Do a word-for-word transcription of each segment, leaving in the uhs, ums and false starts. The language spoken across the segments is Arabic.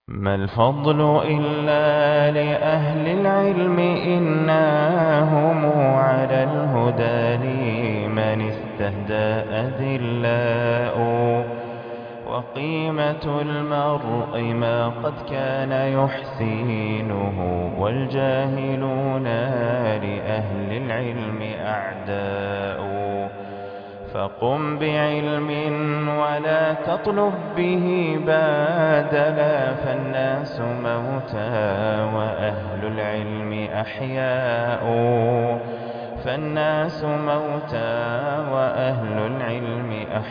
ما الفضل إلا لأهل العلم إنهم على الهدى لمن استهدى أذلاء وقيمة المرء ما قد كان يحسينه والجاهلون لأهل العلم أعداء فقم بعلم ولا تطلب به بادلا فالناس موتى وأهل العلم أحياء فالناس موتى وأهل العلم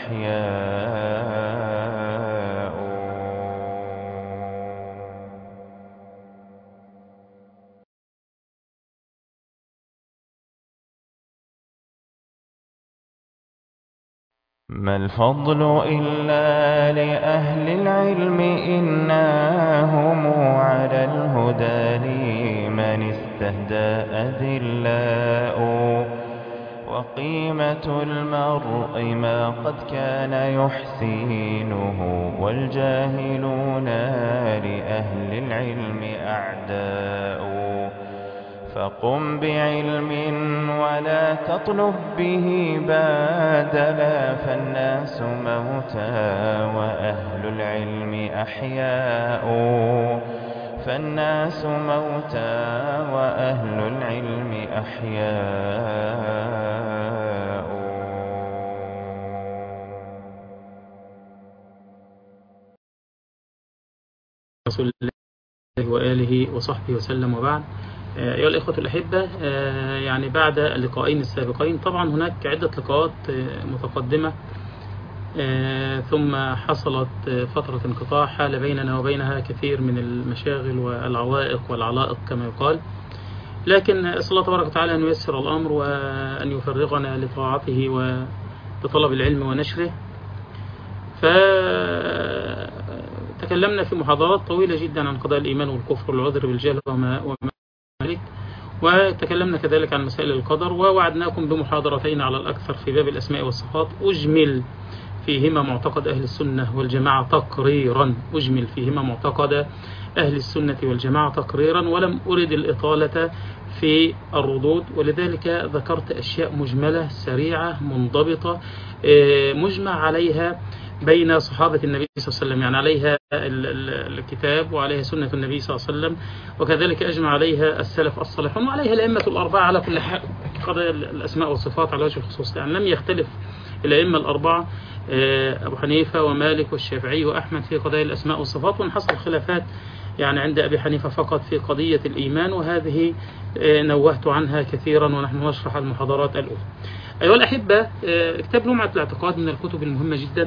أحياء. ما الفضل إلا لأهل العلم إنهم على الهدى لمن استهدى أذلاء وقيمة المرء ما قد كان يحسينه والجاهلون لأهل العلم أعداء فقم بعلم ولا تطلب به بادلا فالناس موتى وأهل العلم أحياء فالناس موتى وأهل العلم أحياء. رسول الله وآله وصحبه وسلم وبعد. أيها الإخوة الأحبة، يعني بعد اللقاءين السابقين طبعا هناك عدة لقاءات متقدمة، ثم حصلت فترة انقطاع حال بيننا وبينها كثير من المشاغل والعوائق والعلائق كما يقال، لكن أسأل الله تبارك وتعالى أن ييسر الأمر وأن يفرغنا لطاعته ولطلب العلم ونشره. فتكلمنا في محاضرات طويلة جدا عن قضايا الإيمان والكفر والعذر بالجهل وما وما وتكلمنا كذلك عن مسائل القدر، ووعدناكم بمحاضرتين على الأكثر في باب الأسماء والصفات أجمل فيهما معتقد أهل السنة والجماعة تقريرا أجمل فيهما معتقد أهل السنة والجماعة تقريرا، ولم أرد الإطالة في الردود، ولذلك ذكرت أشياء مجملة سريعة منضبطة مجمع عليها بين صحابة النبي صلى الله عليه وسلم، يعني عليها الكتاب وعليها سنة النبي صلى الله عليه وسلم، وكذلك أجمع عليها السلف الصالحون وعليها الأئمة الأربعة على كل حال قضايا الأسماء والصفات على وجه الخصوص، يعني لم يختلف الأئمة الأربعة أبو حنيفة ومالك والشافعي وأحمد في قضايا الأسماء والصفات، وانحصر خلافات يعني عند أبي حنيفة فقط في قضية الإيمان، وهذه نوهت عنها كثيرا ونحن نشرح المحاضرات الأولى. أيها الأحبة، كتاب لمعة الاعتقاد من الكتب المهمة جدا،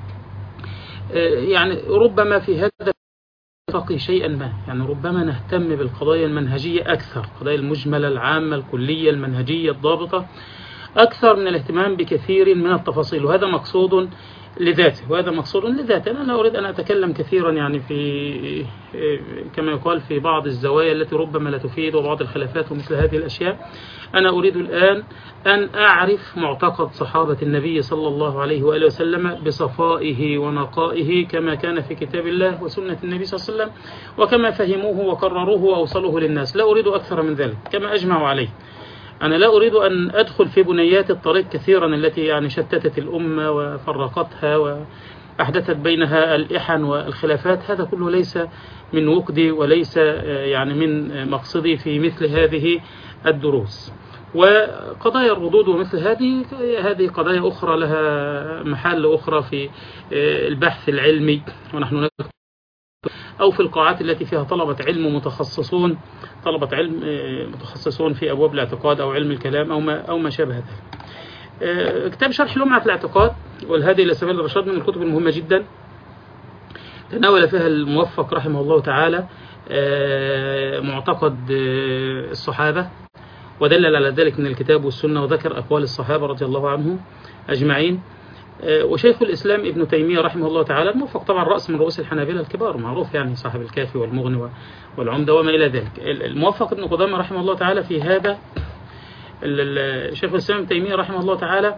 يعني ربما في هذا نتقي شيئا ما، يعني ربما نهتم بالقضايا المنهجية أكثر، القضايا المجملة العامة الكلية المنهجية الضابطة أكثر من الاهتمام بكثير من التفاصيل، وهذا مقصود لذاته وهذا مقصود لذاته. أنا لا أريد أن أتكلم كثيرا يعني في كما يقال في بعض الزوايا التي ربما لا تفيد وبعض الخلافات ومثل هذه الأشياء. أنا أريد الآن أن أعرف معتقد صحابة النبي صلى الله عليه وآله وسلم بصفائه ونقائه كما كان في كتاب الله وسنة النبي صلى الله عليه وسلم، وكما فهموه وقرروه وأوصلوه للناس، لا أريد أكثر من ذلك كما أجمعوا عليه. أنا لا أريد أن أدخل في بنيات الطريق كثيرا التي يعني شتتت الأمة وفرقتها وأحدثت بينها الإحن والخلافات، هذا كله ليس من وقدي وليس يعني من مقصدي في مثل هذه الدروس. وقضايا الردود ومثل هذه هذه قضايا أخرى لها محل أخرى في البحث العلمي، ونحن نكتب أو في القاعات التي فيها طلبة علم متخصصون طلبة علم متخصصون في أبواب الاعتقاد أو علم الكلام أو ما أو ما شابه ذلك. كتاب شرح لمعة الاعتقاد والهادي إلى سبيل الرشاد من الكتب المهمة جدا، تناول فيها الموفق رحمه الله تعالى معتقد الصحابة ودلل على ذلك من الكتاب والسنة، وذكر أقوال الصحابة رضي الله عنهم أجمعين. وشيخ الإسلام ابن تيمية رحمه الله تعالى الموفق طبعا رأس من رؤوس الحنابلة الكبار معروف، يعني صاحب الكافي والمغني والعمدة وما إلى ذلك. الموفق ابن قدامة رحمه الله تعالى في هذا شيخ الإسلام ابن تيمية رحمه الله تعالى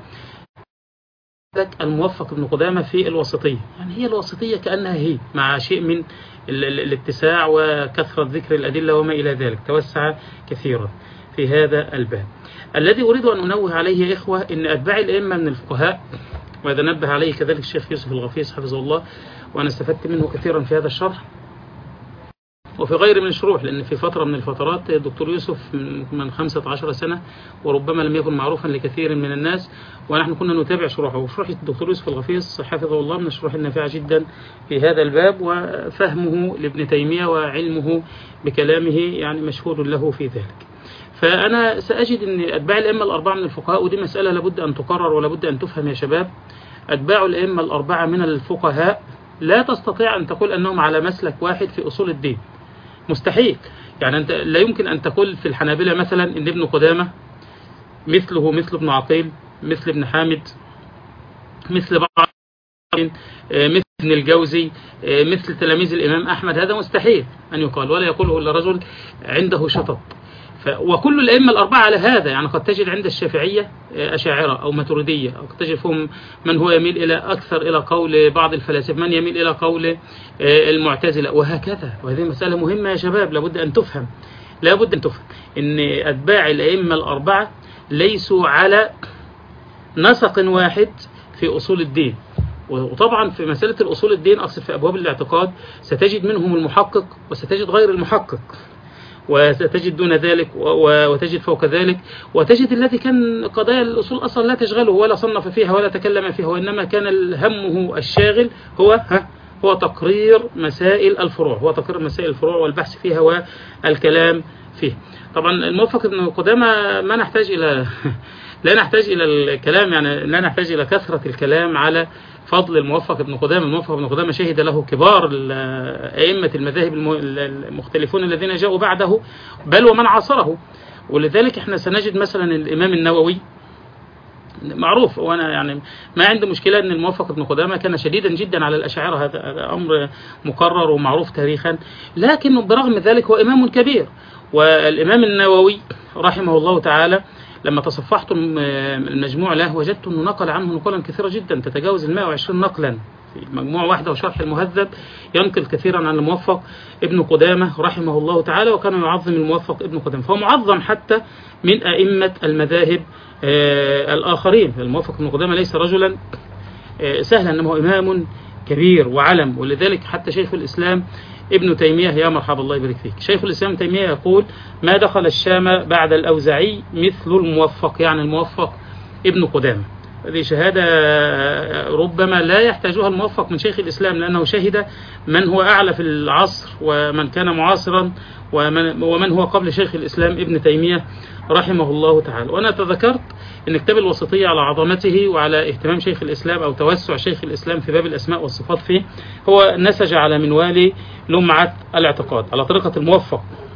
الموفق ابن قدامة في الوسطية، يعني هي الوسطية كأنها هي مع شيء من الاتساع وكثرة ذكر الأدلة وما إلى ذلك، توسع كثيرا في هذا الباب. الذي أريد أن أنوه عليه يا إخوة إن أتباع الأئمة من الفقهاء، وهذا نبه عليه كذلك الشيخ يوسف الغفيص حفظه الله، وأنا استفدت منه كثيرا في هذا الشرح وفي غير من الشروح، لأن في فترة من الفترات الدكتور يوسف من خمسة عشر سنة وربما لم يكن معروفا لكثير من الناس، ونحن كنا نتابع شروحه. وشروح الدكتور يوسف الغفيص حفظه الله من الشروح النافعة جدا في هذا الباب، وفهمه لابن تيمية وعلمه بكلامه يعني مشهود له في ذلك. فأنا سأجد أن أتباع الأئمة الأربعة من الفقهاء، ودي مسألة لابد أن تقرر ولابد أن تفهم يا شباب، أتباع الأئمة الأربعة من الفقهاء لا تستطيع أن تقول أنهم على مسلك واحد في أصول الدين، مستحيل. يعني أنت لا يمكن أن تقول في الحنابلة مثلا إن ابن قدامة مثله مثل ابن عقيل، مثل ابن حامد، مثل بعض، مثل ابن الجوزي، مثل تلاميذ الإمام أحمد. هذا مستحيل أن يقال، ولا يقوله إلا رجل عنده شطط. وكل الأئمة الأربعة على هذا. يعني قد تجد عند الشافعية أشاعرة أو ماتريدية، أو قد تجد فيهم من هو يميل إلى أكثر إلى قول بعض الفلاسفة، من يميل إلى قول المعتزلة، وهكذا. وهذه مسألة مهمة يا شباب، لابد أن تفهم، لابد أن تفهم إن أتباع الأئمة الأربعة ليسوا على نسق واحد في أصول الدين. وطبعا في مسألة الأصول الدين، أقصد في أبواب الاعتقاد، ستجد منهم المحقق وستجد غير المحقق، وستجد دون ذلك وتجد فوق ذلك، وتجد الذي كان قضايا الأصول أصلا لا تشغله ولا صنف فيها ولا تكلم فيها، وإنما كان همه الشاغل هو ها هو تقرير مسائل الفروع، هو تقرير مسائل الفروع والبحث فيها والكلام فيه. طبعا الموفق ابن قدامة ما نحتاج إلى لا نحتاج إلى الكلام، يعني لا نحتاج إلى كثرة الكلام على فضل الموفق ابن قدامة. الموفق ابن قدامة شهد له كبار أئمة المذاهب المختلفون الذين جاءوا بعده، بل ومن عاصره. ولذلك احنا سنجد مثلا الإمام النووي معروف، وانا يعني ما عندي مشكلة ان الموفق ابن قدامة كان شديدا جدا على الأشاعرة، هذا أمر مقرر ومعروف تاريخا، لكن برغم ذلك هو إمام كبير. والإمام النووي رحمه الله تعالى لما تصفحت المجموع له وجدت أنه نقل عنه نقلا كثيرة جدا تتجاوز المائة وعشرين نقلا في مجموعة واحدة، وشرح المهذب ينقل كثيرا عن الموفق ابن قدامة رحمه الله تعالى، وكان يعظم الموفق ابن قدامة، فهو معظم حتى من أئمة المذاهب الآخرين. الموفق ابن قدامة ليس رجلا سهلا، إنما هو إمام كبير وعلم. ولذلك حتى شيخ الإسلام ابن تيمية، يا مرحبا الله يبارك فيك، شيخ الإسلام تيمية يقول: ما دخل الشام بعد الأوزاعي مثل الموفق، يعني الموفق ابن قدامة. هذه شهادة ربما لا يحتاجها الموفق من شيخ الإسلام، لأنه شهد من هو أعلى في العصر ومن كان معاصرا ومن, ومن هو قبل شيخ الإسلام ابن تيمية رحمه الله تعالى. وأنا تذكرت أن كتاب الوسطية على عظمته وعلى اهتمام شيخ الإسلام أو توسع شيخ الإسلام في باب الأسماء والصفات فيه، هو نسج على منوال لمعة الاعتقاد على طريقة الموفق.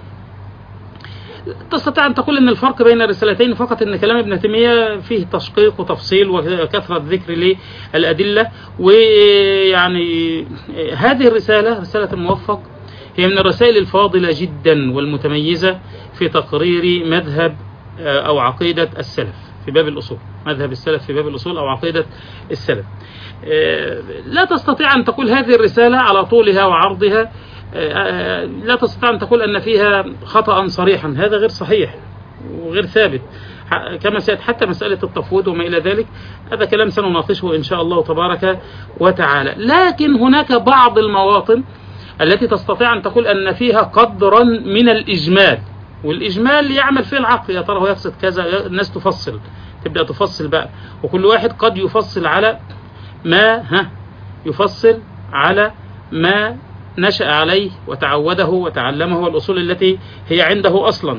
تستطيع أن تقول أن الفرق بين الرسالتين فقط أن كلام ابن تيمية فيه تشقيق وتفصيل وكثرة ذكر للأدلة، ويعني هذه الرسالة رسالة الموفق هي من الرسائل الفاضلة جدا والمتميزة في تقرير مذهب أو عقيدة السلف في باب الأصول، مذهب السلف في باب الأصول أو عقيدة السلف. لا تستطيع أن تقول هذه الرسالة على طولها وعرضها، لا تستطيع أن تقول أن فيها خطأ صريحا، هذا غير صحيح وغير ثابت، كما سيأتي حتى مسألة التفويض وما إلى ذلك، هذا كلام سنناقشه إن شاء الله تبارك وتعالى. لكن هناك بعض المواطن التي تستطيع أن تقول أن فيها قدرا من الإجمال، والإجمال يعمل فيه العقل، يا ترى هو يقصد كذا، الناس تفصل، تبدأ تفصل بقى، وكل واحد قد يفصل على ما ها يفصل على ما نشأ عليه وتعوده وتعلمه، والأصول التي هي عنده أصلا.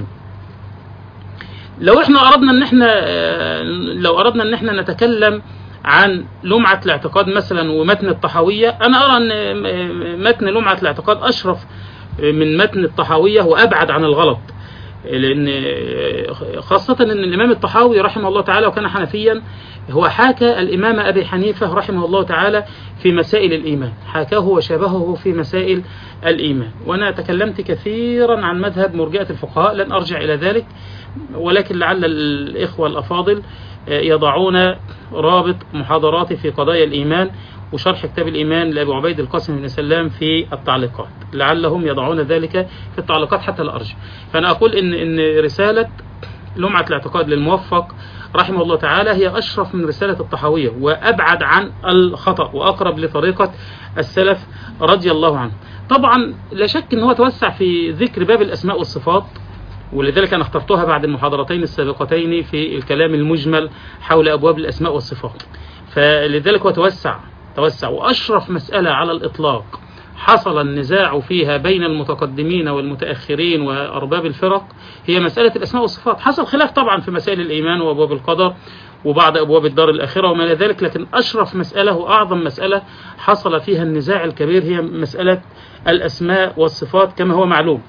لو احنا أردنا ان احنا لو أردنا ان احنا نتكلم عن لمعة الاعتقاد مثلا ومتن الطحاوية، أنا أرى أن متن لمعة الاعتقاد أشرف من متن الطحاوية وأبعد عن الغلط، لأن خاصة أن الإمام الطحاوي رحمه الله تعالى وكان حنفيا، هو حاكى الإمام أبي حنيفة رحمه الله تعالى في مسائل الإيمان، حاكاه وشابهه في مسائل الإيمان. وأنا تكلمت كثيرا عن مذهب مرجئة الفقهاء، لن أرجع إلى ذلك، ولكن لعل الإخوة الأفاضل يضعون رابط محاضراتي في قضايا الإيمان وشرح كتاب الإيمان لأبي عبيد القاسم بن سلام في التعليقات، لعلهم يضعون ذلك في التعليقات حتى لا أرجع. فأنا أقول إن إن رسالة لمعة الاعتقاد للموفق رحمه الله تعالى هي أشرف من رسالة الطحاوية، وأبعد عن الخطأ، وأقرب لطريقة السلف رضي الله عنه. طبعا لا شك أنه توسع في ذكر باب الأسماء والصفات، ولذلك أنا اخترتها بعد المحاضرتين السابقتين في الكلام المجمل حول أبواب الأسماء والصفات. فلذلك هو توسع توسع وأشرف مسألة على الإطلاق حصل النزاع فيها بين المتقدمين والمتأخرين وأرباب الفرق هي مسألة الأسماء والصفات. حصل خلاف طبعا في مسائل الإيمان وأبواب القدر وبعض أبواب الدار الآخرة وما إلى ذلك، لكن أشرف مسألة وأعظم مسألة حصل فيها النزاع الكبير هي مسألة الأسماء والصفات كما هو معلوم.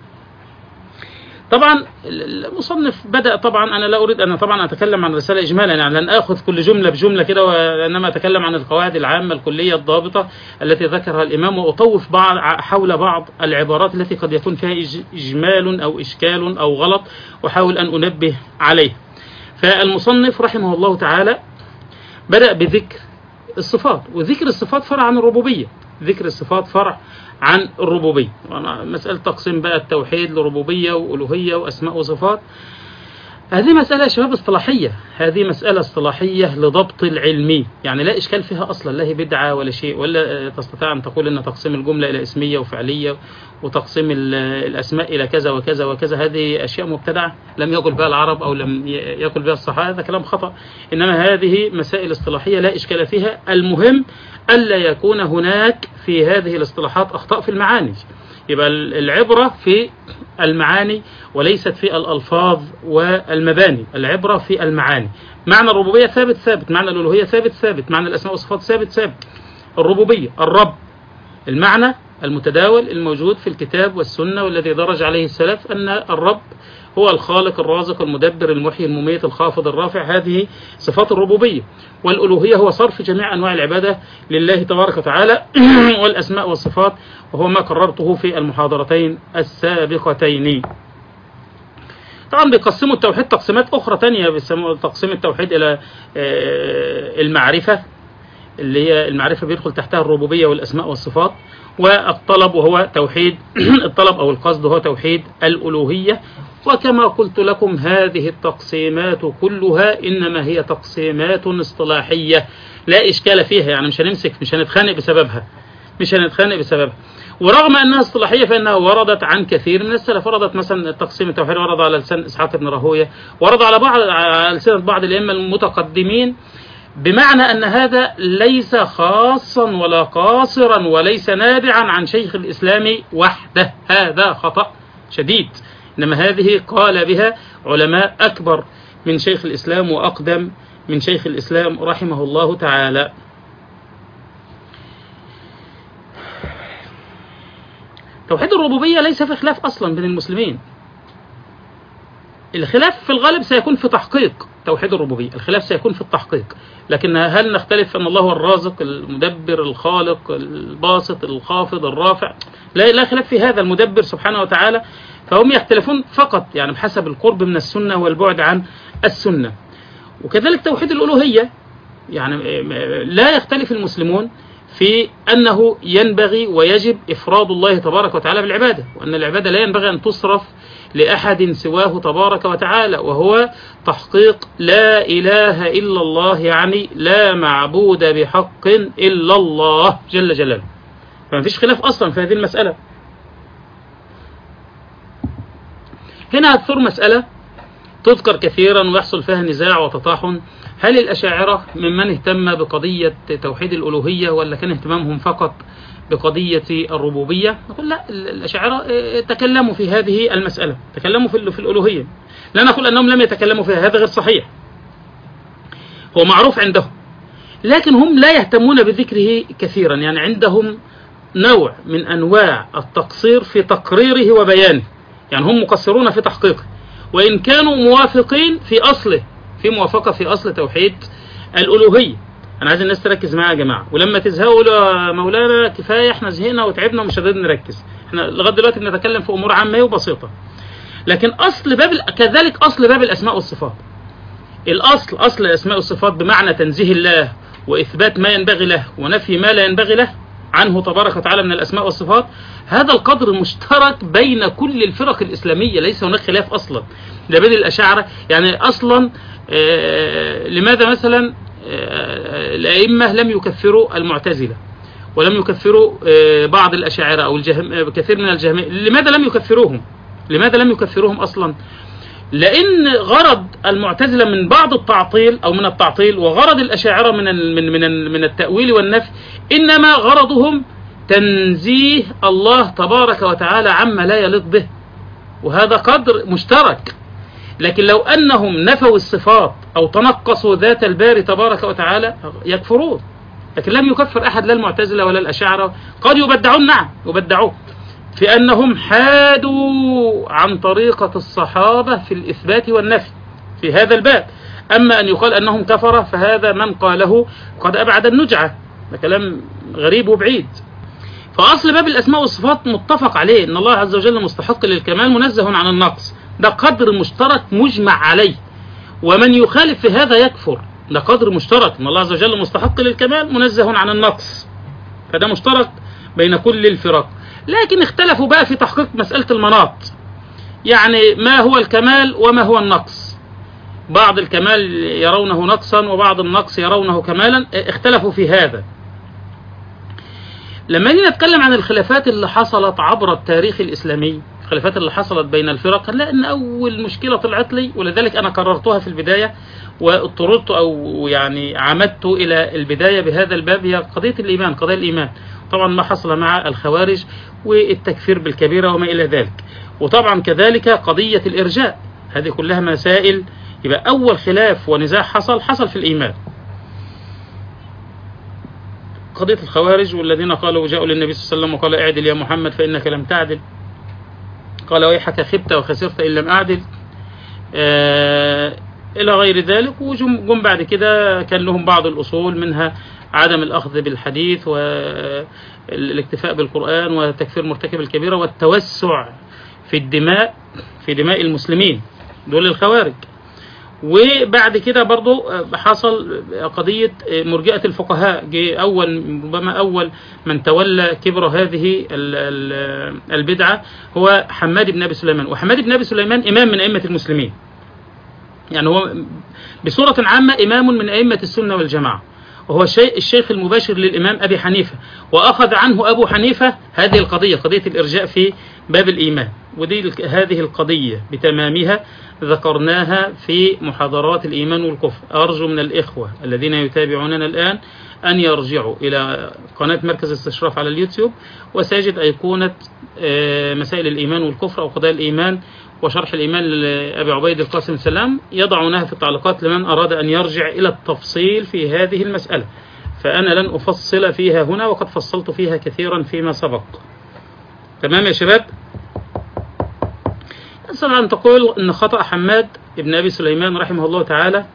طبعا المصنف بدأ، طبعا أنا لا أريد أن طبعا أتكلم عن رسالة إجمالا، يعني لن أخذ كل جملة بجملة كده، وإنما أتكلم عن القواعد العامة الكلية الضابطة التي ذكرها الإمام، وأطوف بعض حول بعض العبارات التي قد يكون فيها إجمال أو إشكال أو غلط، وحاول أن أنبه عليه. فالمصنف رحمه الله تعالى بدأ بذكر الصفات، وذكر الصفات فرع عن الربوبية. ذكر الصفات فرع عن الربوبية. مسألة تقسيم بقى التوحيد لربوبية وألوهية وأسماء وصفات، هذه مسألة يا شباب اصطلاحية، هذه مسألة اصطلاحية لضبط العلمي، يعني لا إشكال فيها أصلا، لا هي بدعة ولا شيء، ولا تستطيع أن تقول أن تقسيم الجملة إلى اسمية وفعلية وتقسيم الأسماء إلى كذا وكذا وكذا هذه أشياء مبتدعة لم يقل بها العرب أو لم يقل بها الصحابة، هذا كلام خطأ. إنما هذه مسائل اصطلاحية لا إشكال فيها، المهم ألا يكون هناك في هذه الاصطلاحات أخطاء في المعاني. يبقى العبرة في المعاني وليست في الألفاظ والمباني، العبرة في المعاني. معنى الربوبية ثابت ثابت، معنى الألوهية ثابت ثابت، معنى الأسماء والصفات ثابت ثابت. الربوبية الرب، المعنى المتداول الموجود في الكتاب والسنة والذي درج عليه السلف أن الرب هو الخالق الرازق المدبر المحيي المميت الخافض الرافع، هذه صفات الربوبية. والألوهية هو صرف جميع أنواع العبادة لله تبارك وتعالى والأسماء والصفات، وهو ما قررته في المحاضرتين السابقتين. طبعا بيقسموا التوحيد تقسيمات أخرى تانية، بيسموا تقسيم التوحيد إلى المعرفة، اللي هي المعرفة بيدخل تحتها الربوبية والأسماء والصفات، والطلب وهو توحيد الطلب أو القصد هو توحيد الألوهية. وكما قلت لكم هذه التقسيمات كلها إنما هي تقسيمات اصطلاحية لا إشكال فيها، يعني مش هنمسك مش هنتخانق بسببها مش هنتخانق بسببها ورغم أنها اصطلاحية فإنها وردت عن كثير من السلف. وردت مثلا تقسيم التوحيد ورد على لسان إسحاق بن راهويه، ورد على بعض على لسان بعض الأئمة المتقدمين، بمعنى أن هذا ليس خاصا ولا قاصرا وليس نابعا عن شيخ الإسلام وحده، هذا خطأ شديد. إنما هذه قال بها علماء أكبر من شيخ الإسلام وأقدم من شيخ الإسلام رحمه الله تعالى. توحيد الربوبية ليس في خلاف أصلا بين المسلمين، الخلاف في الغالب سيكون في تحقيق توحيد الربوبية، الخلاف سيكون في التحقيق. لكن هل نختلف أن الله هو الرازق المدبر الخالق الباسط الخافض الرافع؟ لا لا خلاف في هذا، المدبر سبحانه وتعالى. فهم يختلفون فقط يعني بحسب القرب من السنة والبعد عن السنة. وكذلك توحيد الألوهية، يعني لا يختلف المسلمون في أنه ينبغي ويجب إفراد الله تبارك وتعالى بالعبادة، وأن العبادة لا ينبغي أن تصرف لأحد سواه تبارك وتعالى، وهو تحقيق لا إله إلا الله، يعني لا معبود بحق إلا الله جل جلاله. فما فيش خلاف أصلا في هذه المسألة. هنا هتثور مسألة تذكر كثيرا ويحصل فيها نزاع وتطاحن، هل الأشاعرة ممن اهتم بقضية توحيد الألوهية ولا كان اهتمامهم فقط بقضية الربوبية؟ نقول لا، الأشاعرة تكلموا في هذه المسألة، تكلموا في الألوهية. لا نقول أنهم لم يتكلموا فيها، هذا غير صحيح، هو معروف عندهم، لكن هم لا يهتمون بذكره كثيرا، يعني عندهم نوع من أنواع التقصير في تقريره وبيانه، يعني هم مقصرون في تحقيقه، وإن كانوا موافقين في أصله، في موافقة في أصل توحيد الألوهية. أنا عايز الناس تركز معايا يا جماعة، ولما تزهقوا يا مولانا كفاية احنا زهقنا وتعبنا ومش قادرين نركز، احنا لغاية دلوقتي بنتكلم في أمور عامة وبسيطة. لكن أصل باب كذلك أصل باب الأسماء والصفات، الأصل أصل الأسماء والصفات بمعنى تنزيه الله وإثبات ما ينبغي له ونفي ما لا ينبغي له عنه تبارك وتعالى من الأسماء والصفات، هذا القدر مشترك بين كل الفرق الإسلامية، ليس هناك خلاف أصلا لا بين الأشاعرة. يعني أصلا آه لماذا مثلا آه الأئمة لم يكفروا المعتزلة ولم يكفروا آه بعض الأشاعرة أو الجهم كثير من الجهمية؟ لماذا لم يكفروهم؟ لماذا لم يكفروهم أصلا؟ لأن غرض المعتزلة من بعض التعطيل أو من التعطيل، وغرض الأشاعرة من من من من التأويل والنفي، إنما غرضهم تنزيه الله تبارك وتعالى عما لا يليق به، وهذا قدر مشترك. لكن لو أنهم نفوا الصفات أو تنقصوا ذات الباري تبارك وتعالى يكفرون، لكن لم يكفر أحد لا المعتزلة ولا الأشاعرة. قد يبدعون، نعم يبدعون، في أنهم حادوا عن طريقة الصحابة في الإثبات والنفي في هذا الباب. أما أن يقال أنهم كفرة فهذا من قاله قد أبعد النجعة، ده كلام غريب وبعيد. فأصل باب الأسماء والصفات متفق عليه أن الله عز وجل مستحق للكمال منزه عن النقص، ده قدر مشترك مجمع عليه، ومن يخالف في هذا يكفر. ده قدر مشترك أن الله عز وجل مستحق للكمال منزه عن النقص، فده مشترك بين كل الفرق. لكن اختلفوا بقى في تحقيق مسألة المناط، يعني ما هو الكمال وما هو النقص. بعض الكمال يرونه نقصا وبعض النقص يرونه كمالا، اختلفوا في هذا. لما نيجي نتكلم عن الخلافات اللي حصلت عبر التاريخ الإسلامي، الخلافات اللي حصلت بين الفرق، هنلاقي ان أول مشكلة طلعت لي، ولذلك أنا كررتها في البداية واضطررت أو يعني عمدت إلى البداية بهذا الباب، هي قضية الإيمان، قضية الإيمان. طبعا ما حصل مع الخوارج والتكفير بالكبيرة وما إلى ذلك، وطبعا كذلك قضية الإرجاء، هذه كلها مسائل. يبقى أول خلاف ونزاع حصل حصل في الإيمان، قضية الخوارج والذين قالوا جاءوا للنبي صلى الله عليه وسلم وقال اعدل يا محمد فإنك لم تعدل، قال ويحك خبت وخسرت إن لم أعدل، آه إلى غير ذلك. وجم بعد كده كان لهم بعض الأصول، منها عدم الأخذ بالحديث والاكتفاء بالقرآن وتكفير مرتكب الكبيرة والتوسع في الدماء في دماء المسلمين، دول الخوارج. وبعد كده برضو حصل قضية مرجئة الفقهاء، جه أول ربما أول من تولى كبر هذه البدعة هو حماد بن أبي سليمان. وحماد بن أبي سليمان إمام من أئمة المسلمين، يعني هو بصورة عامة إمام من أئمة السنة والجماعة، وهو الشيخ المباشر للإمام أبي حنيفة، وأخذ عنه أبو حنيفة هذه القضية، قضية الإرجاء في باب الإيمان. ودي هذه القضية بتمامها ذكرناها في محاضرات الإيمان والكفر. أرجو من الإخوة الذين يتابعوننا الآن أن يرجعوا إلى قناة مركز الاستشراف على اليوتيوب، وسيجد أيقونة مسائل الإيمان والكفر أو قضايا الإيمان وشرح الإيمان لأبي عبيد القاسم سلام، يضعونها في التعليقات لمن أراد أن يرجع إلى التفصيل في هذه المسألة، فأنا لن أفصل فيها هنا وقد فصلت فيها كثيرا فيما سبق. تمام يا شباب؟ أسأل أن تقول أن خطأ حماد ابن أبي سليمان رحمه الله تعالى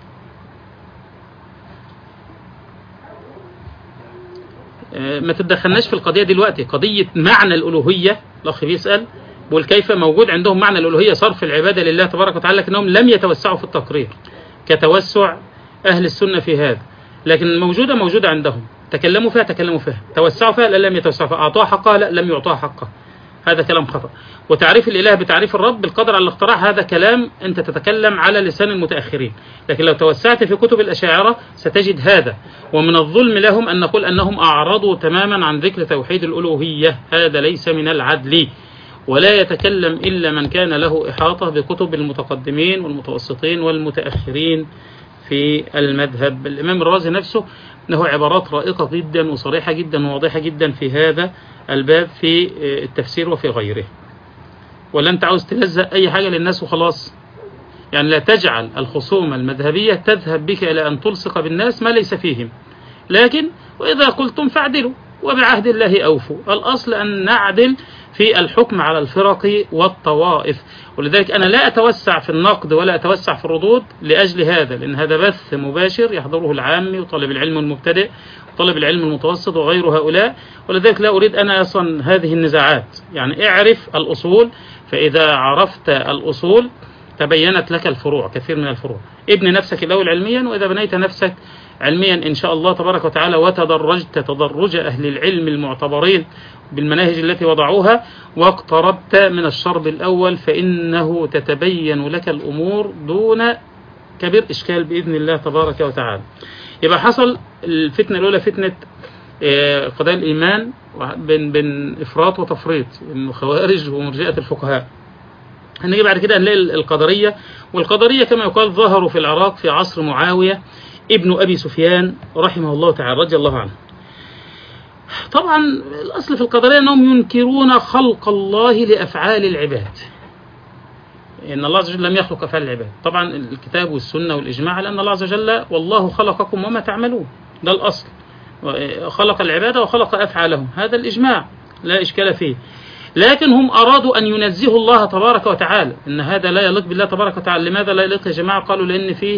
ما تتدخلناش في القضية دلوقتي، قضية معنى الألوهية. الأخ بيسأل بيقول كيف موجود عندهم معنى الألوهية صرف العبادة لله تبارك وتعالى، لكنهم لم يتوسعوا في التقرير كتوسع أهل السنة في هذا، لكن موجودة موجودة عندهم، تكلموا فيها تكلموا فيها، توسعوا فيها لا لم يتوسعوا فيها، أعطوها حقها لا لم يعطوها حقها، هذا كلام خطأ. وتعريف الإله بتعريف الرب بالقدر على الاختراع، هذا كلام أنت تتكلم على لسان المتأخرين، لكن لو توسعت في كتب الأشاعرة ستجد هذا. ومن الظلم لهم أن نقول أنهم أعرضوا تماما عن ذكر توحيد الألوهية، هذا ليس من العدل، ولا يتكلم إلا من كان له إحاطة بكتب المتقدمين والمتوسطين والمتأخرين في المذهب. الإمام الرازي نفسه له عبارات رائقة جدا وصريحة جدا وواضحة جدا في هذا الباب في التفسير وفي غيره. ولا أنت عاوز تلزق أي حاجة للناس وخلاص؟ يعني لا تجعل الخصومة المذهبية تذهب بك إلى أن تلصق بالناس ما ليس فيهم، لكن وإذا قلتم فاعدلوا وبعهد الله أوفوا. الأصل أن نعدل في الحكم على الفرق والطوائف، ولذلك أنا لا أتوسع في النقد ولا أتوسع في الردود لأجل هذا، لأن هذا بث مباشر يحضره العامي وطالب العلم المبتدئ وطالب العلم المتوسط وغير هؤلاء، ولذلك لا أريد أنا أصلا هذه النزاعات. يعني اعرف الأصول، فإذا عرفت الأصول تبينت لك الفروع، كثير من الفروع. ابن نفسك الأول علميا، وإذا بنيت نفسك علميا إن شاء الله تبارك وتعالى، وتدرجت تدرج أهل العلم المعتبرين بالمناهج التي وضعوها، واقتربت من الشرب الأول، فإنه تتبين لك الأمور دون كبير إشكال بإذن الله تبارك وتعالى. يبقى حصل الفتنة الأولى فتنة قضايا الإيمان بين بين إفراط وتفريط، الخوارج ومرجئة الفقهاء. هنيجي بعد كده نلاقي القدرية، والقدرية كما يقال ظهروا في العراق في عصر معاوية ابن أبي سفيان رحمه الله تعالى رضي الله عنه. طبعا الأصل في القدرية أنهم ينكرون خلق الله لأفعال العباد، إن الله عز وجل لم يخلق أفعال العباد. طبعا الكتاب والسنة والإجماع لأن الله عز وجل والله خلقكم وما تعملون، ده الأصل، خلق العباد وخلق أفعالهم، هذا الإجماع لا إشكال فيه. لكن هم أرادوا أن ينزهوا الله تبارك وتعالى، إن هذا لا يليق بالله تبارك وتعالى. لماذا لا يليق يا جماعة؟ قالوا لأن فيه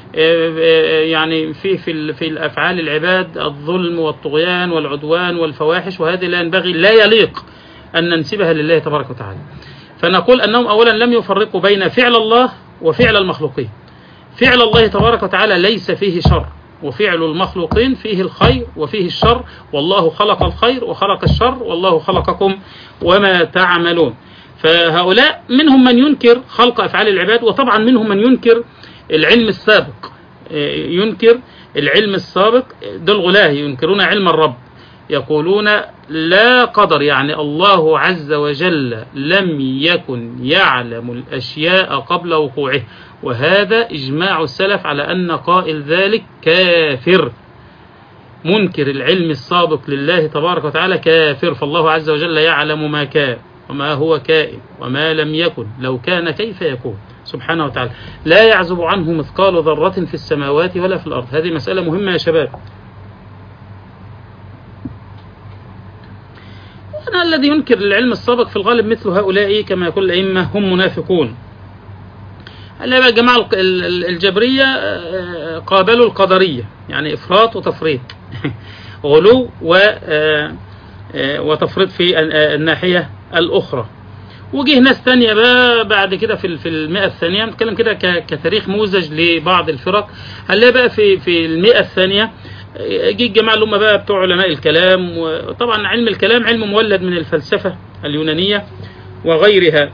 يعني فيه في في الأفعال العباد الظلم والطغيان والعدوان والفواحش، وهذه لا ينبغي لا يليق أن ننسبها لله تبارك وتعالى. فنقول أنهم أولا لم يفرقوا بين فعل الله وفعل المخلوقين. فعل الله تبارك وتعالى ليس فيه شر، وفعل المخلوقين فيه الخير وفيه الشر، والله خلق الخير وخلق الشر، والله خلقكم وما تعملون. فهؤلاء منهم من ينكر خلق أفعال العباد، وطبعا منهم من ينكر العلم السابق، ينكر العلم السابق، دول غلاه ينكرون علم الرب، يقولون لا قدر، يعني الله عز وجل لم يكن يعلم الأشياء قبل وقوعه، وهذا إجماع السلف على أن قائل ذلك كافر. منكر العلم السابق لله تبارك وتعالى كافر، فالله عز وجل يعلم ما كان وما هو كائن وما لم يكن، لو كان كيف يكون سبحانه وتعالى، لا يعزب عنه مثقال ذرة في السماوات ولا في الأرض. هذه مسألة مهمة يا شباب. أنا الذي ينكر العلم السابق في الغالب مثل هؤلاء كما يقول الأئمة هم منافقون. هلا بقى الجماعة الجبرية قابلوا القدرية، يعني إفراط وتفريط غلو وتفريط في الناحية الأخرى. وجه ناس تانية بقى بعد كده في في المئة الثانية، نتكلم كده كتاريخ موزج لبعض الفرق. هلا بقى في في المئة الثانية جه الجماعة اللي هم بقى بتوع علماء الكلام، وطبعا علم الكلام علم مولد من الفلسفة اليونانية وغيرها.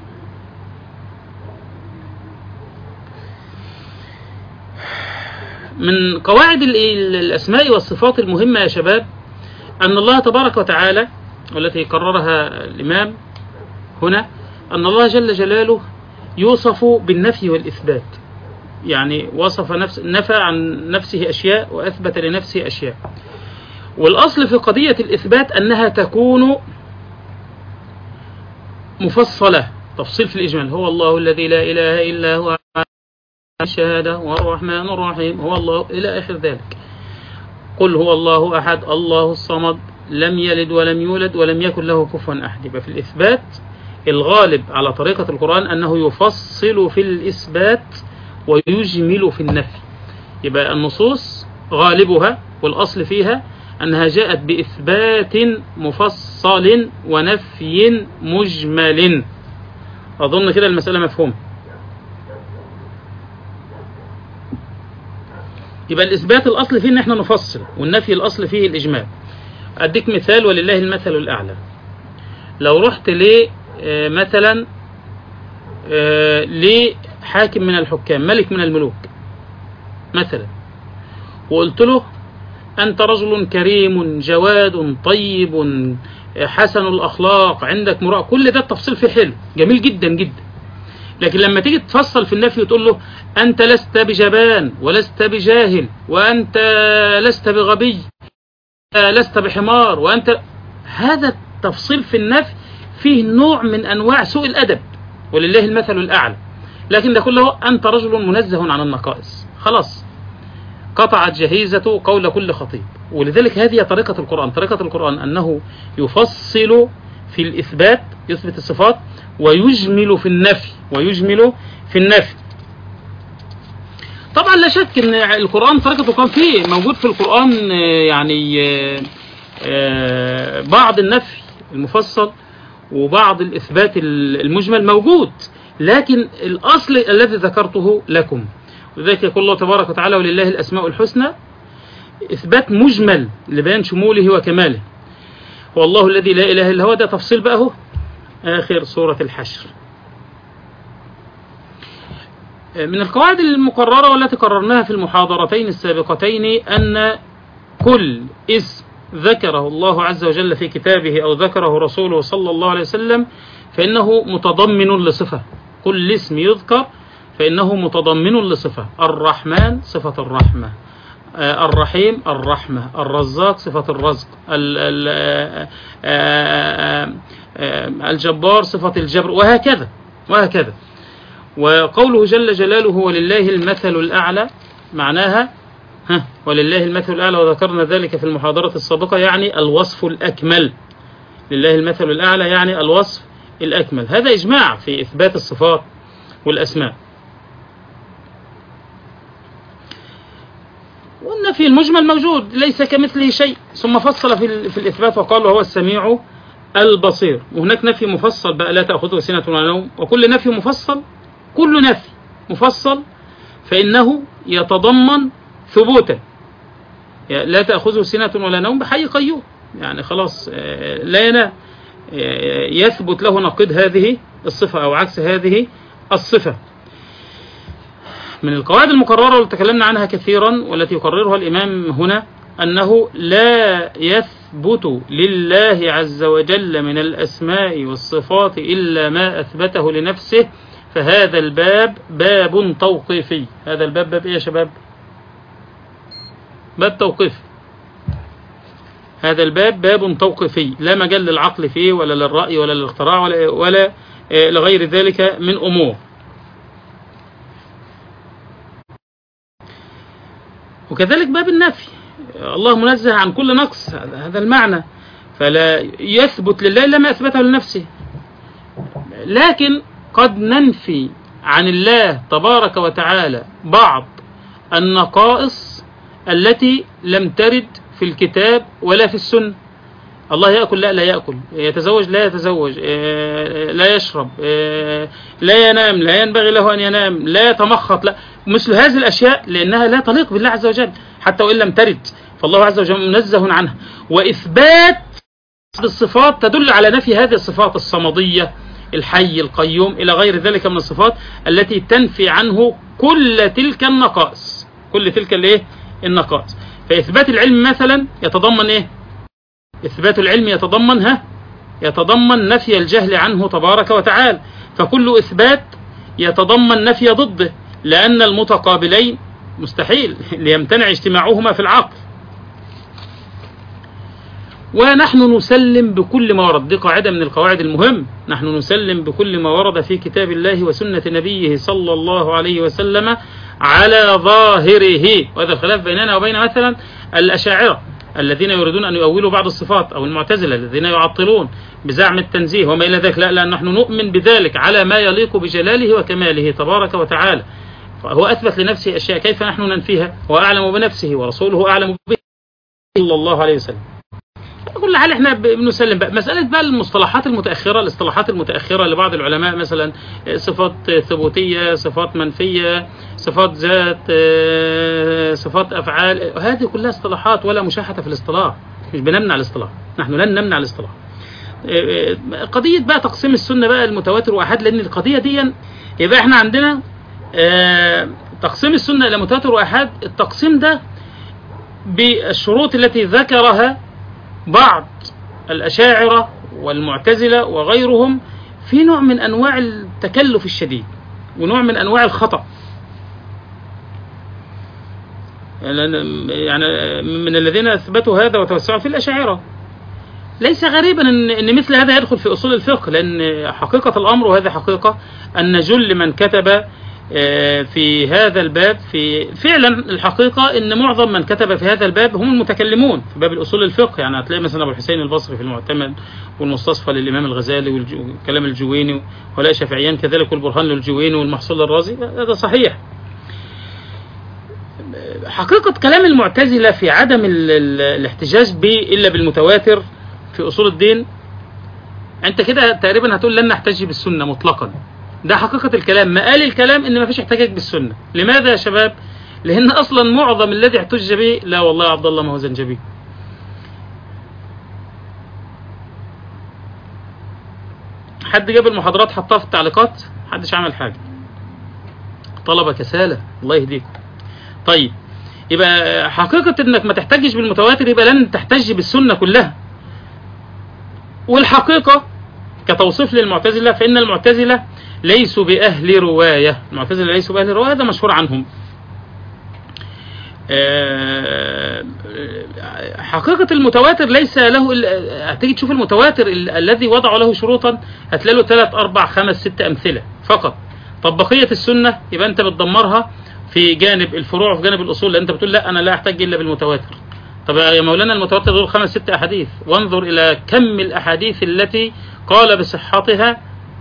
من قواعد الأسماء والصفات المهمة يا شباب أن الله تبارك وتعالى، والتي قررها الإمام هنا، أن الله جل جلاله يوصف بالنفي والإثبات، يعني وصف نفس نفى عن نفسه أشياء وأثبت لنفسه أشياء. والأصل في قضية الإثبات أنها تكون مفصلة، تفصيل في الإجمال. هو الله الذي لا إله إلا هو الشهادة والرحمن الرحيم، هو الله إلى آخر ذلك. قل هو الله أحد الله الصمد لم يلد ولم يولد ولم يكن له كفوا أحد. يبقى في الإثبات الغالب على طريقة القرآن أنه يفصل في الإثبات ويجمل في النفي. يبقى النصوص غالبها والأصل فيها أنها جاءت بإثبات مفصل ونفي مجمل. أظن كده المسألة مفهومة. يبقى الإثبات الأصل فيه أن احنا نفصل، والنفي الأصل فيه الإجمال. أديك مثال ولله المثل الأعلى. لو رحت ل مثلا لحاكم من الحكام، ملك من الملوك مثلا، وقلت له أنت رجل كريم جواد طيب حسن الأخلاق عندك مراء، كل ده التفصيل فيه حلو جميل جدا جدا. لكن لما تيجي تفصل في النفي وتقول له أنت لست بجبان ولست بجاهل وأنت لست بغبي لست بحمار وأنت، هذا التفصيل في النفي فيه نوع من أنواع سوء الأدب ولله المثل الأعلى. لكن ده كله أنت رجل منزه عن النقائص، خلاص قطعت جهيزة قول كل خطيب. ولذلك هذه طريقة القرآن. طريقة القرآن أنه يفصل في الإثبات، يثبت الصفات، ويجمل في النفي ويجمل في النفي. طبعا لا شك أن القرآن طريقة القرآن فيه موجود في القرآن يعني بعض النفي المفصل وبعض الإثبات المجمل موجود، لكن الأصل الذي ذكرته لكم. لذلك يقول الله تبارك وتعالى ولله الأسماء الحسنى إثبات مجمل لبيان شموله وكماله. هو الله الذي لا إله إلا هو، ده تفصيل بقى هو آخر سورة الحشر. من القواعد المقررة والتي قررناها في المحاضرتين السابقتين أن كل اسم ذكره الله عز وجل في كتابه أو ذكره رسوله صلى الله عليه وسلم فإنه متضمن لصفة. كل اسم يذكر فإنه متضمن لصفة. الرحمن صفة الرحمة، الرحيم الرحمة، الرزاق صفة الرزق، الجبار صفة الجبر، وهكذا وهكذا. وقوله جل جلاله ولله المثل الأعلى معناها ها ولله المثل الأعلى، وذكرنا ذلك في المحاضرة السابقة، يعني الوصف الأكمل. لله المثل الأعلى يعني الوصف الأكمل. هذا إجماع في إثبات الصفات والأسماء. والنفي المجمل موجود، ليس كمثله شيء، ثم فصل في, في الإثبات وقال هو السميع البصير. وهناك نفي مفصل بقى لا تأخذه سنة ولا نوم. وكل نفي مفصل، كل نفي مفصل فإنه يتضمن ثبوتا. لا تأخذه سنة ولا نوم بحي قيوم، يعني خلاص لا ينام، يثبت له نقيض هذه الصفة أو عكس هذه الصفة. من القواعد المقررة والتي تكلمنا عنها كثيرا والتي يقررها الإمام هنا أنه لا يثبت لله عز وجل من الأسماء والصفات إلا ما أثبته لنفسه، فهذا الباب باب توقيفي. هذا الباب باب إيه يا شباب؟ باب توقيفي. هذا الباب باب توقيفي، لا مجال للعقل فيه ولا للرأي ولا للاختراع ولا, ولا لغير ذلك من أمور. وكذلك باب النفي، الله منزه عن كل نقص، هذا المعنى، فلا يثبت لله إلا ما أثبته لنفسه. لكن قد ننفي عن الله تبارك وتعالى بعض النقائص التي لم ترد في الكتاب ولا في السنة. الله يأكل لا لا يأكل، يتزوج لا يتزوج، لا يشرب، لا ينام لا ينبغي له أن ينام، لا يتمخط، لا، مثل هذه الأشياء لأنها لا تليق بالله عز وجل حتى وإن لم ترد، فالله عز وجل منزه عنها. وإثبات الصفات تدل على نفي هذه الصفات الصمدية، الحي القيوم إلى غير ذلك من الصفات التي تنفي عنه كل تلك النقائص، كل تلك الايه النقائص. فإثبات العلم مثلا يتضمن إيه؟ إثبات العلم يتضمن ها يتضمن نفي الجهل عنه تبارك وتعالى، فكل إثبات يتضمن نفي ضده، لأن المتقابلين مستحيل ليمتنع اجتماعهما في العقل. ونحن نسلم بكل ما ورد، دي قاعدة من القواعد المهم، نحن نسلم بكل ما ورد في كتاب الله وسنة نبيه صلى الله عليه وسلم على ظاهره. وهذا الخلاف بيننا وبين مثلا الأشاعرة الذين يريدون أن يؤولوا بعض الصفات، أو المعتزلة الذين يعطلون بزعم التنزيه وما إلى ذلك. لا لا، نحن نؤمن بذلك على ما يليق بجلاله وكماله تبارك وتعالى. فهو أثبت لنفسه أشياء، كيف نحن ننفيها؟ هو أعلم بنفسه ورسوله أعلم به صلى الله عليه وسلم. كل حال احنا بنسلم بقى. مسألة بقى المصطلحات المتأخرة، الاصطلاحات المتأخرة لبعض العلماء، مثلا صفات ثبوتية، صفات منفية، صفات ذات، صفات أفعال، هذه كلها اصطلاحات ولا مشاحة في الاصطلاح، مش بنمنع الاصطلاح، نحن لن نمنع الاصطلاح. قضية بقى تقسيم السنة بقى المتواتر وأحد، لأن القضية دي يبقى احنا عندنا تقسيم السنة إلى متواتر وأحد. التقسيم ده بالشروط التي ذكرها بعض الأشاعرة والمعتزلة وغيرهم في نوع من أنواع التكلف الشديد ونوع من أنواع الخطأ. يعني من الذين أثبتوا هذا وتوسعوا في الأشاعرة. ليس غريبا أن, إن مثل هذا يدخل في أصول الفقه، لأن حقيقة الأمر، وهذا حقيقة، أن جل من كتب في هذا الباب، في فعلا الحقيقة ان معظم من كتب في هذا الباب هم المتكلمون في باب الأصول الفقه. يعني هتلاقي مثلا أبو الحسين البصري في المعتمد، والمستصفى للإمام الغزالي، والكلام الجويني، ولا شافعيان كذلك، والبرهان للجويني، والمحصول الرازي، هذا صحيح. حقيقة كلام المعتزلة في عدم الاحتجاج به إلا بالمتواتر في أصول الدين، أنت كده تقريبا هتقول لن نحتج بالسنة مطلقا. ده حقيقة الكلام، ما قال الكلام ان ما فيش احتجاج بالسنة. لماذا يا شباب؟ لأن أصلا معظم الذي احتج به لا والله يا عبد الله ما هو زنجبيل. حد جاب المحاضرات حطها في التعليقات؟ محدش عمل حاجة، طلبة كسالة الله يهديكم. طيب يبقى حقيقة انك ما تحتجش بالمتواتر يبقى لن تحتج بالسنة كلها. والحقيقة كتوصيف للمعتزلة فإن المعتزلة ليسوا بأهل رواية، المعتزلة ليسوا بأهل رواية، ده مشهور عنهم. حقيقة المتواتر ليس له، هتيجي تشوف المتواتر الذي وضعوا له شروطا هتلاقي له ثلاث أربع خمس ست أمثلة فقط. طب بقية السنة يبقى أنت بتدمرها في جانب الفروع وفي جانب الأصول، لأن أنت بتقول لا أنا لا أحتاج إلا بالمتواتر. طب يا مولانا المتواتر دول خمس ست أحاديث، وانظر إلى كم الأحاديث التي قال بصحتها.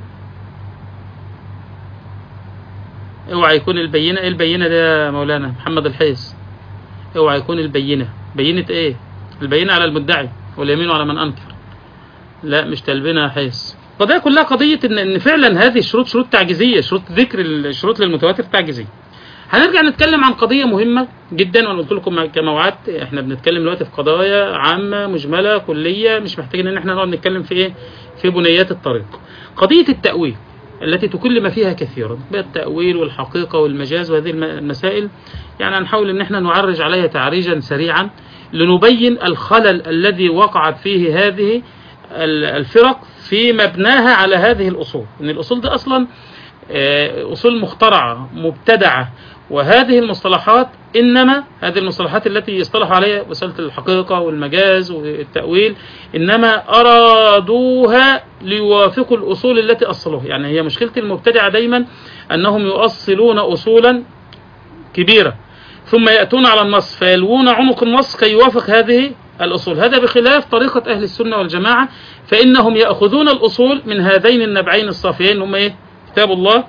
اوعى يكون البينة، ايه البينة ده يا مولانا محمد الحيس؟ اوعى يكون البينة، بينة ايه؟ البينة على المدعي واليمين على من أنكر. لا مش تلبينة يا حيس. القضية كلها قضية ان ان فعلا هذه الشروط شروط تعجيزية، شروط ذكر الشروط للمتواتر تعجيزية. هنرجع نتكلم عن قضية مهمة جدا، وانا قلت لكم كما وعدت احنا بنتكلم دلوقتي في قضايا عامة مجملة كلية، مش محتاجين ان احنا نقعد نتكلم في ايه؟ في بنيات الطريق. قضية التأويل التي تكلم فيها كثيرا، بالتأويل والحقيقة والمجاز وهذه المسائل، يعني هنحاول ان احنا نعرج عليها تعريجا سريعا لنبين الخلل الذي وقعت فيه هذه الفرق في مبناها على هذه الأصول. ان الأصول دي أصلا أصول مخترعة مبتدعة، وهذه المصطلحات إنما هذه المصطلحات التي يصطلح عليها مسألة الحقيقة والمجاز والتأويل إنما أرادوها ليوافقوا الأصول التي أصلوها. يعني هي مشكلة المبتدعة دايما أنهم يؤصلون أصولا كبيرة ثم يأتون على النص فيلوون عنق النص كي يوافق هذه الأصول. هذا بخلاف طريقة أهل السنة والجماعة، فإنهم يأخذون الأصول من هذين النبعين الصافيين هم إيه؟ كتاب الله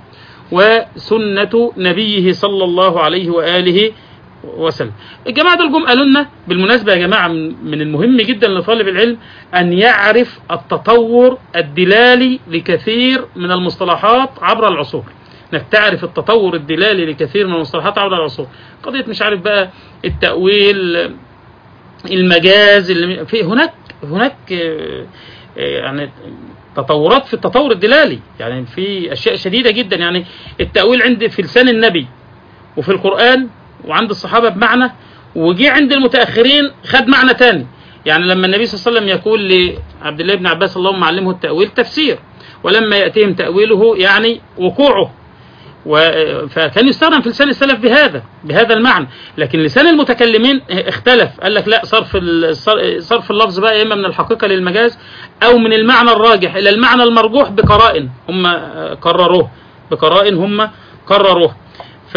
وسنة نبيه صلى الله عليه وآله وسلم. الجماعة دول جم قالوا لنا بالمناسبة يا جماعة من المهم جدا لطالب العلم أن يعرف التطور الدلالي لكثير من المصطلحات عبر العصور. انك تعرف التطور الدلالي لكثير من المصطلحات عبر العصور. قضية مش عارف بقى التأويل، المجاز، في هناك هناك يعني تطورات في التطور الدلالي، يعني في أشياء شديدة جدا. يعني التأويل عند في لسان النبي وفي القرآن وعند الصحابة بمعنى، وجي عند المتأخرين خد معنى تاني. يعني لما النبي صلى الله عليه وسلم يقول لعبد الله بن عباس اللهم علمه التأويل تفسير، ولما يأتيهم تأويله يعني وقوعه، فكان يستخدم في لسان السلف بهذا بهذا المعنى. لكن لسان المتكلمين اختلف، قال لك لا، صرف صرف اللفظ بقى اما من الحقيقة للمجاز او من المعنى الراجح الى المعنى المرجوح بقرائن هم قرروه بقرائن هم قرروه. ف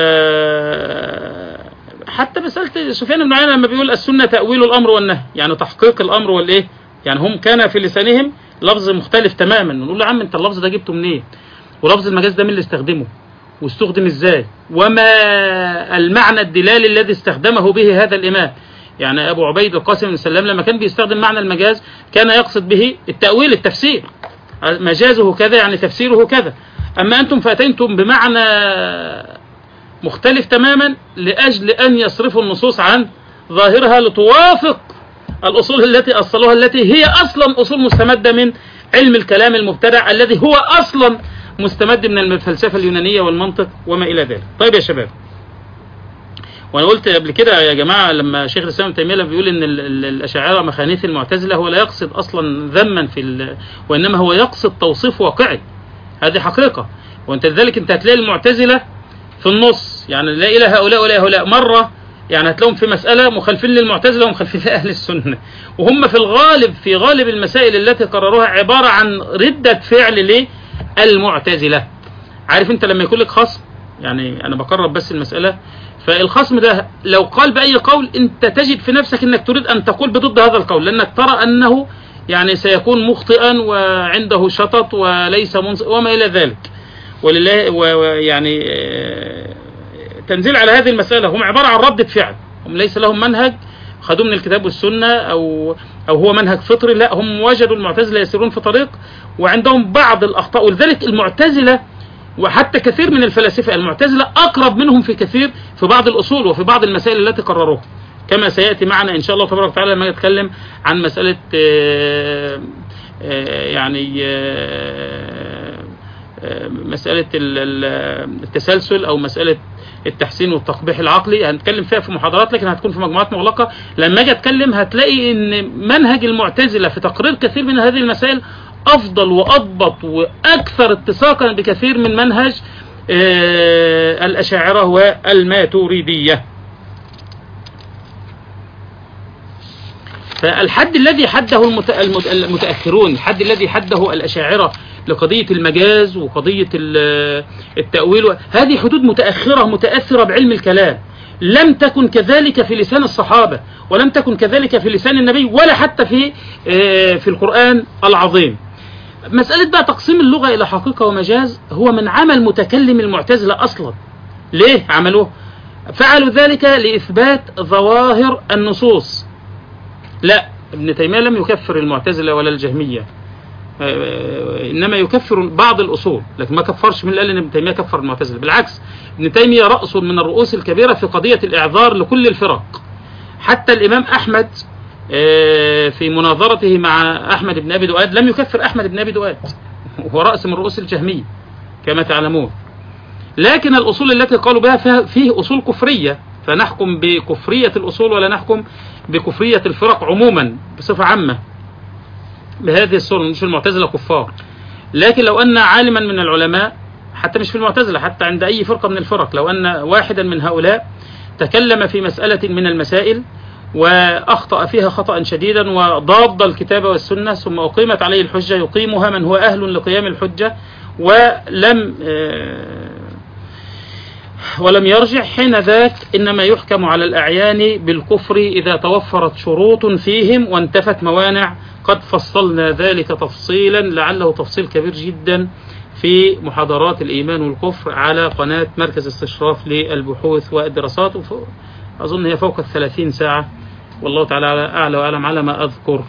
حتى مسألة سفيان بن عيينة لما بيقول السنة تأويل الأمر والنهي، يعني تحقيق الأمر والإيه، يعني هم كان في لسانهم لفظ مختلف تماما. نقول له يا عم انت اللفظ ده جبته منين؟ ولفظ المجاز ده مين اللي استخدمه؟ واستخدم ازاي؟ وما المعنى الدلالي الذي استخدمه به هذا الإمام؟ يعني أبو عبيد القاسم بن سلام لما كان بيستخدم معنى المجاز كان يقصد به التأويل التفسير، مجازه كذا يعني تفسيره كذا. أما أنتم فأتيتم بمعنى مختلف تماما لأجل أن يصرفوا النصوص عن ظاهرها لتوافق الأصول التي أصلوها، التي هي أصلا أصول مستمدة من علم الكلام المبتدع الذي هو أصلا مستمد من الفلسفة اليونانية والمنطق وما إلى ذلك. طيب يا شباب، وأنا قلت قبل كده يا جماعة لما شيخ الإسلام ابن تيمية بيقول إن الأشاعرة مخانيث المعتزلة، هو لا يقصد أصلا ذما في وإنما هو يقصد توصيف واقعي. هذه حقيقة، وأنت لذلك أنت هتلاقي المعتزلة في النص، يعني لا إلى هؤلاء ولا هؤلاء. مرة يعني هتلاقيهم في مسألة مخالفين للمعتزلة ومخالفين لأهل السنة، وهم في الغالب في غالب المسائل التي قرروها عبارة عن ردة فعل للمعتزلة. عارف أنت لما يكون لك خصم، يعني أنا بقرب بس المسألة، فالخصم ده لو قال بأي قول أنت تجد في نفسك أنك تريد أن تقول بضد هذا القول، لأنك ترى أنه يعني سيكون مخطئا وعنده شطط وليس منصف وما إلى ذلك. ولله ويعني تنزيل على هذه المسألة هم عبارة عن ردة فعل، هم ليس لهم منهج خدوه من الكتاب والسنة أو أو هو منهج فطري، لا، هم وجدوا المعتزلة يسيرون في طريق وعندهم بعض الأخطاء. ولذلك المعتزلة وحتى كثير من الفلاسفة المعتزلة أقرب منهم في كثير في بعض الأصول وفي بعض المسائل التي قرروها، كما سيأتي معنا إن شاء الله تبارك وتعالى لما نتكلم عن مسألة يعني مسألة التسلسل أو مسألة التحسين والتقبيح العقلي. هنتكلم فيها في محاضرات لكن هتكون في مجموعات مغلقة. لما اجي اتكلم هتلاقي ان منهج المعتزلة في تقرير كثير من هذه المسائل افضل واضبط واكثر اتساقا بكثير من منهج الاشاعرة والماتريدية. فالحد الذي حده المتأخرون، الحد الذي حده الأشاعرة لقضية المجاز وقضية التأويل، هذه حدود متأخرة متأثرة بعلم الكلام، لم تكن كذلك في لسان الصحابة، ولم تكن كذلك في لسان النبي، ولا حتى في في القرآن العظيم. مسألة بقى تقسيم اللغة إلى حقيقة ومجاز هو من عمل متكلم المعتزلة أصلا. ليه عملوه؟ فعلوا ذلك لإثبات ظواهر النصوص. لا، ابن تيمية لم يكفر المعتزلة ولا الجهمية، إنما يكفر بعض الأصول، لكن ما كفرش. من قال إن ابن تيمية كفر المعتزلة؟ بالعكس، ابن تيمية رأس من الرؤوس الكبيرة في قضية الإعذار لكل الفرق. حتى الإمام أحمد في مناظرته مع أحمد بن أبي دؤاد لم يكفر أحمد بن أبي دؤاد، وهو رأس من رؤوس الجهمية كما تعلمون. لكن الأصول التي قالوا بها فيه أصول كفرية، فنحكم بكفرية الأصول ولا نحكم بكفرية الفرق عموما بصفة عامة بهذه الصورة. مش المعتزلة كفار، لكن لو أن عالما من العلماء، حتى مش في المعتزلة، حتى عند أي فرقة من الفرق، لو أن واحدا من هؤلاء تكلم في مسألة من المسائل وأخطأ فيها خطأ شديدا وضاد الكتاب والسنة، ثم أقيمت عليه الحجة، يقيمها من هو أهل لقيام الحجة ولم ولم يرجع، حين ذاك إنما يحكم على الأعيان بالكفر إذا توفرت شروط فيهم وانتفت موانع. قد فصلنا ذلك تفصيلا، لعله تفصيل كبير جدا، في محاضرات الإيمان والكفر على قناة مركز استشراف للبحوث والدراسات، أظن هي فوق الثلاثين ساعة، والله تعالى أعلى وأعلم على ما أذكر.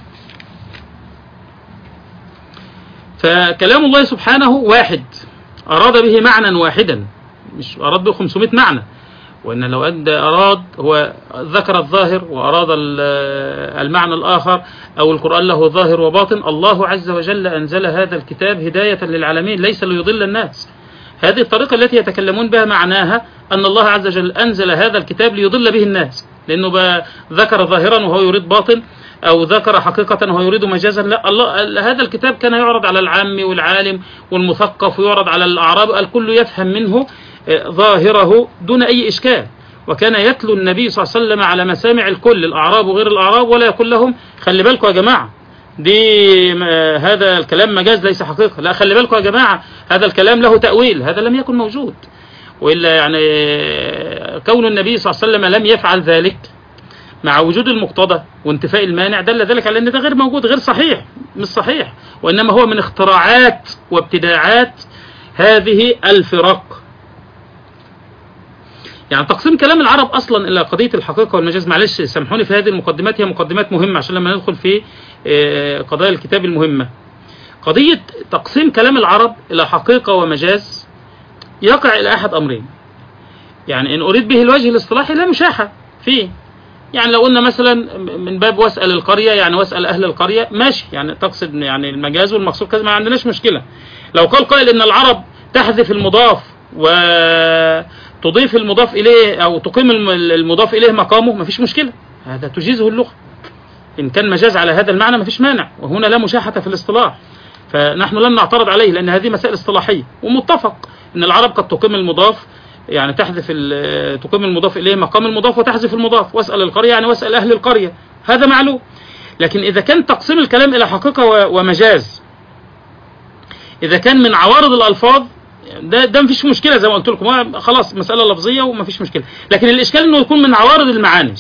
فكلام الله سبحانه واحد، أراد به معنى واحدا، مش أراد به خمسمائة معنى. وإن لو أراد هو ذكر الظاهر وأراد المعنى الآخر، أو القرآن له ظاهر وباطن. الله عز وجل أنزل هذا الكتاب هداية للعالمين، ليس ليضل الناس. هذه الطريقة التي يتكلمون بها معناها أن الله عز وجل أنزل هذا الكتاب ليضل به الناس، لأنه ذكر ظاهرا وهو يريد باطن، أو ذكر حقيقة وهو يريد مجازا. لا، الله هذا الكتاب كان يعرض على العام والعالم والمثقف، ويعرض على الأعراب، الكل يفهم منه ظاهره دون أي إشكال. وكان يتلو النبي صلى الله عليه وسلم على مسامع الكل، الأعراب وغير الأعراب، ولا يقول لهم خلي بالكم يا جماعة دي هذا الكلام مجاز ليس حقيقة، لا خلي بالكم يا جماعة هذا الكلام له تأويل. هذا لم يكن موجود، وإلا يعني كون النبي صلى الله عليه وسلم لم يفعل ذلك مع وجود المقتضى وانتفاء المانع دل ذلك على أن ده غير موجود، غير صحيح، مش صحيح، وإنما هو من اختراعات وابتداعات هذه الفرق. يعني تقسيم كلام العرب أصلا إلى قضية الحقيقة والمجاز، معلش سامحوني في هذه المقدمات، هي مقدمات مهمة عشان لما ندخل في قضايا الكتاب المهمة. قضية تقسيم كلام العرب إلى حقيقة ومجاز يقع إلى أحد أمرين. يعني إن أريد به الوجه الاصطلاحي لا مشاحة فيه. يعني لو قلنا مثلا من باب واسأل القرية، يعني واسأل أهل القرية، ماشي، يعني تقصد يعني المجاز والمقصود كذا، ما عندناش مشكلة. لو قال قائل إن العرب تحذف المضاف وتضيف المضاف إليه، أو تقيم المضاف إليه مقامه، ما فيش مشكلة، هذا تجيزه اللغة. إن كان مجاز على هذا المعنى ما فيش مانع، وهنا لا مشاحة في الاصطلاح، فنحن لن نعترض عليه، لأن هذه مسائل اصطلاحية، ومتفق أن العرب قد تقيم المضاف، يعني تحذف تقيم المضاف إليه مقام المضاف وتحذف المضاف. واسأل القرية يعني واسأل أهل القرية، هذا معلوم. لكن إذا كان تقسيم الكلام إلى حقيقة ومجاز، إذا كان من عوارض الألفاظ، ده ده مفيش مشكلة، زي ما قلت لكم خلاص مسألة لفظية ومفيش مشكلة. لكن الإشكال إنه يكون من عوارض المعاني.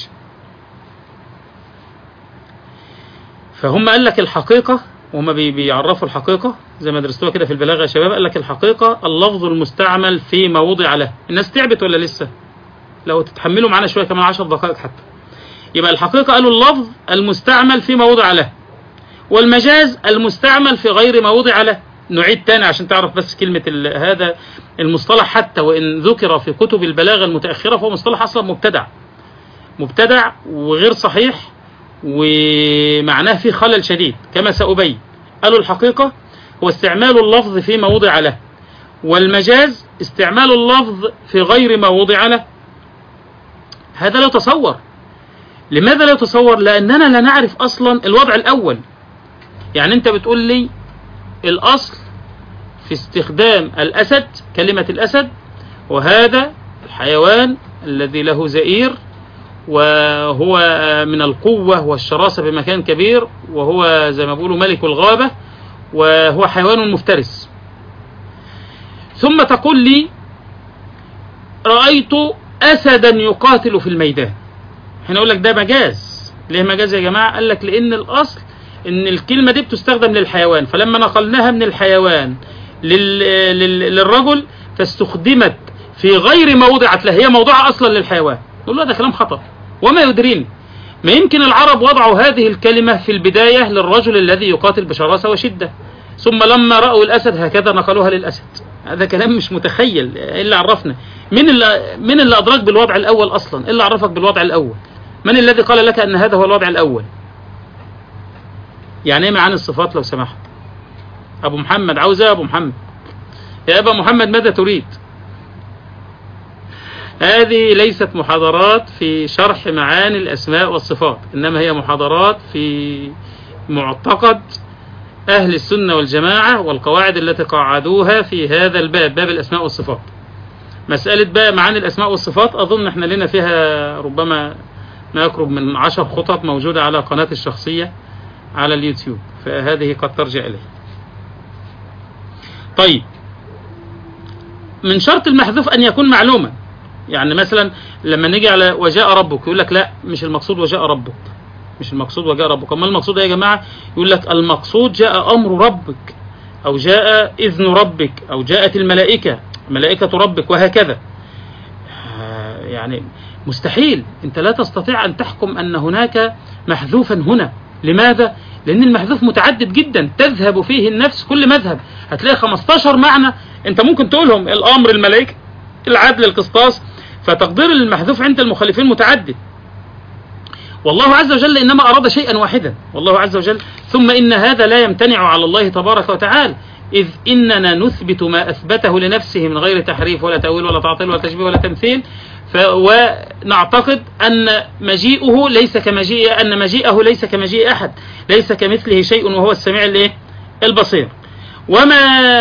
فهم قال لك الحقيقة، وهم بيعرفوا الحقيقة زي ما درستوها كده في البلاغة يا شباب، قال لك الحقيقة اللفظ المستعمل فيما وضع له. الناس تعبت ولا لسه؟ لو تتحملوا معنا شوية كمان عشر دقائق حتى. يبقى الحقيقة قالوا اللفظ المستعمل فيما وضع له، والمجاز المستعمل في غير ما وضع له. نعيد تاني عشان تعرف بس كلمة هذا المصطلح، حتى وإن ذكر في كتب البلاغة المتأخرة فهو مصطلح أصلا مبتدع مبتدع وغير صحيح، ومعناه فيه خلل شديد كما سأبين. قالوا الحقيقة هو استعمال اللفظ فيما وضع له، والمجاز استعمال اللفظ في غير ما وضع له. هذا لا يتصور. لماذا لا يتصور؟ لأننا لا نعرف أصلا الوضع الأول. يعني أنت بتقول لي الأصل في استخدام الأسد، كلمة الأسد، وهذا الحيوان الذي له زئير وهو من القوة والشراسة بمكان كبير، وهو زي ما بيقولوا ملك الغابة، وهو حيوان مفترس. ثم تقول لي رأيت أسدا يقاتل في الميدان. هنا أقول لك ده مجاز. ليه مجاز يا جماعة؟ قال لك لأن الأصل إن الكلمة دي بتستخدم للحيوان، فلما نقلناها من الحيوان لل... لل... للرجل فاستخدمت في غير ما وضعت له، هي موضوعة أصلا للحيوان. نقول له ده كلام خطأ. وما يدريني، ما يمكن العرب وضعوا هذه الكلمة في البداية للرجل الذي يقاتل بشراسة وشدة، ثم لما رأوا الأسد هكذا نقلوها للأسد. هذا كلام مش متخيل. إلا عرفنا من اللي, من اللي أدرك بالوضع الأول أصلا؟ إلا عرفك بالوضع الأول؟ من الذي قال لك أن هذا هو الوضع الأول؟ يعني ايه معاني الصفات لو سمحت؟ أبو محمد عاوز ايه يا أبو محمد؟ يا أبا محمد ماذا تريد؟ هذه ليست محاضرات في شرح معاني الأسماء والصفات، إنما هي محاضرات في معتقد أهل السنة والجماعة والقواعد التي قعدوها في هذا الباب، باب الأسماء والصفات. مسألة بقى معاني الأسماء والصفات أظن احنا لنا فيها ربما ما يقرب من عشر خطط موجودة على قناتي الشخصية على اليوتيوب، فهذه قد ترجع إليه. طيب، من شرط المحذوف أن يكون معلوما. يعني مثلا لما نيجي على وجاء ربك يقول لك لا، مش المقصود وجاء ربك، مش المقصود وجاء ربك. أما المقصود يا جماعة يقول لك المقصود جاء أمر ربك، أو جاء إذن ربك، أو جاءت الملائكة ملائكة ربك، وهكذا. يعني مستحيل، أنت لا تستطيع أن تحكم أن هناك محذوفا هنا. لماذا؟ لأن المحذوف متعدد جدا، تذهب فيه النفس كل مذهب، هتلاقي خمستاشر معنى أنت ممكن تقولهم: الأمر، الملائكة، العدل، القسطاس. فتقدير المحذوف عند المخالفين متعدد. والله عز وجل إنما أراد شيئا واحدا، والله عز وجل. ثم إن هذا لا يمتنع على الله تبارك وتعالى، إذ إننا نثبت ما أثبته لنفسه من غير تحريف ولا تأويل ولا تعطيل ولا تشبيه ولا تمثيل. ونعتقد أن مجيئه ليس كمجيء أن مجيئه ليس كمجيء أحد، ليس كمثله شيء وهو السميع الإيه؟ البصير. وما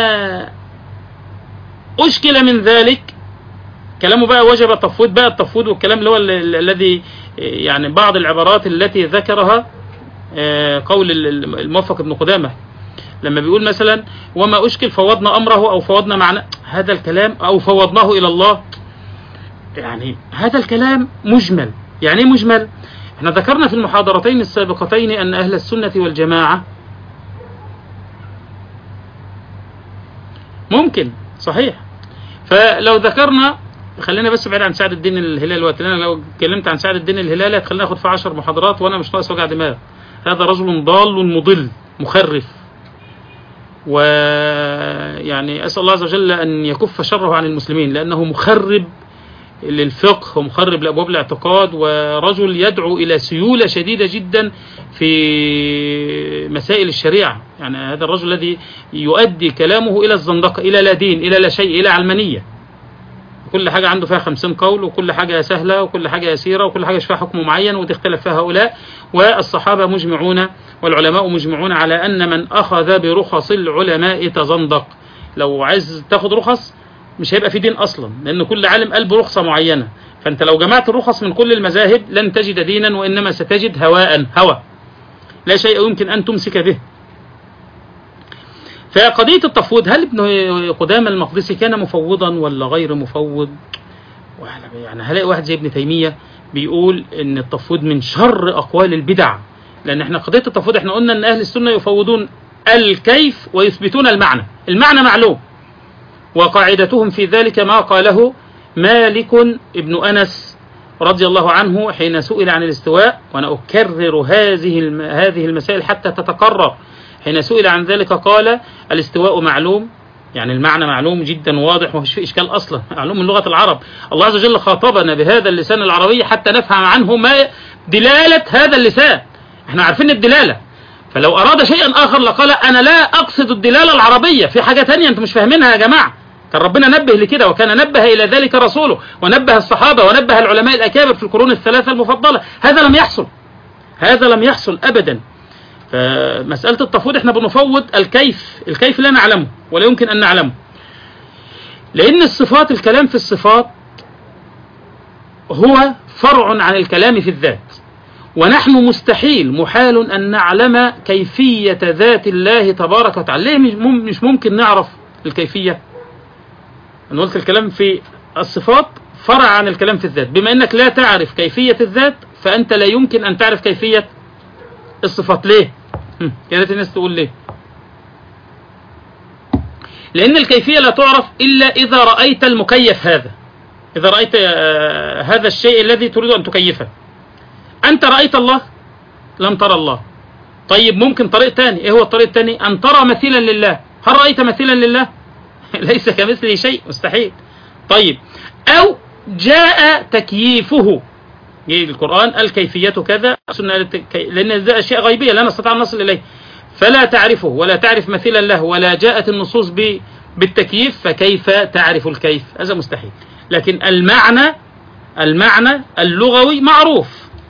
أشكل من ذلك كلامه بقى وجب التفويض، بقى التفويض والكلام اللي هو الذي يعني بعض العبارات التي ذكرها قول الموفق ابن قدامة لما بيقول مثلا: وما أشكل فوضنا أمره أو فوضنا معنى، هذا الكلام أو فوضناه إلى الله، يعني هذا الكلام مجمل. يعني مجمل؟ احنا ذكرنا في المحاضرتين السابقتين أن أهل السنة والجماعة ممكن صحيح. فلو ذكرنا، خلينا بس بعيد عن سعد الدين الهلالي الوقت، لأن لو اتكلمت عن سعد الدين الهلالي هتخلينا ناخد في عشر محاضرات وأنا مش ناقص وجع دماغ. هذا رجل ضال مضل مخرف، ويعني أسأل الله عز وجل أن يكف شره عن المسلمين، لأنه مخرب للفقه ومخرب لأبواب الاعتقاد، ورجل يدعو إلى سيولة شديدة جدا في مسائل الشريعة. يعني هذا الرجل الذي يؤدي كلامه إلى الزندقة، إلى لا دين، إلى لا شيء، إلى علمانية. كل حاجة عنده فيها خمسين قول، وكل حاجة سهلة، وكل حاجة يسيرة، وكل حاجة فيها حكم معين، وتختلف فيها هؤلاء. والصحابة مجمعون والعلماء مجمعون على أن من أخذ برخص العلماء تزندق. لو عايز تاخد رخص مش هيبقى في دين أصلا، لأن كل عالم قال برخصة معينة. فأنت لو جمعت الرخص من كل المذاهب لن تجد دينا، وإنما ستجد هواء، هوى لا شيء يمكن أن تمسك به. فقضية التفويض، هل ابن قدامة المقدسي كان مفوضا ولا غير مفوض؟ يعني هلاقي واحد زي ابن تيمية بيقول ان التفويض من شر أقوال البدع، لأن احنا قضية التفويض احنا قلنا ان أهل السنة يفوضون الكيف ويثبتون المعنى. المعنى معلوم، وقاعدتهم في ذلك ما قاله مالك ابن أنس رضي الله عنه حين سئل عن الاستواء، وأنا أكرر هذه هذه المسائل حتى تتقرر، حين سئل عن ذلك قال الاستواء معلوم، يعني المعنى معلوم جدا واضح ومفيش فيه إشكال أصلا، معلوم من لغة العرب. الله عز وجل خاطبنا بهذا اللسان العربي حتى نفهم عنه ما دلالة هذا اللسان، احنا عارفين الدلالة، فلو أراد شيئا آخر لقال أنا لا أقصد الدلالة العربية، في حاجة تانية أنتم مش فاهمينها يا جماعة. كان ربنا نبه لكده، وكان نبه إلى ذلك رسوله، ونبه الصحابة، ونبه العلماء الأكابر في القرون الثلاثة المفضلة. هذا لم يحصل، هذا لم يحصل أبدا. فمسألة التفويض احنا بنفوض الكيف، الكيف لا نعلمه ولا يمكن أن نعلمه، لأن الصفات، الكلام في الصفات هو فرع عن الكلام في الذات، ونحن مستحيل محال أن نعلم كيفية ذات الله تبارك وتعالى. ليه مش ممكن نعرف الكيفية؟ أنا قلت الكلام في الصفات فرع عن الكلام في الذات، بما أنك لا تعرف كيفية الذات فأنت لا يمكن أن تعرف كيفية الصفات. ليه؟ يا ريت الناس تقول ليه. لأن الكيفية لا تعرف إلا إذا رأيت المكيف هذا، إذا رأيت هذا الشيء الذي تريد أن تكيفه. أنت رأيت الله؟ لم ترى الله. طيب ممكن طريق تاني، إيه هو الطريق التاني؟ أن ترى مثيلا لله. هل رأيت مثيلا لله؟ ليس كمثله شيء، مستحيل. طيب أو جاء تكييفه، جاء القرآن الكيفية كذا، لأن هذه أشياء غيبية لا نستطيع أن نصل إليه، فلا تعرفه ولا تعرف مثيلا له، ولا جاءت النصوص بالتكييف، فكيف تعرف الكيف؟ هذا مستحيل. لكن المعنى، المعنى اللغوي معروف.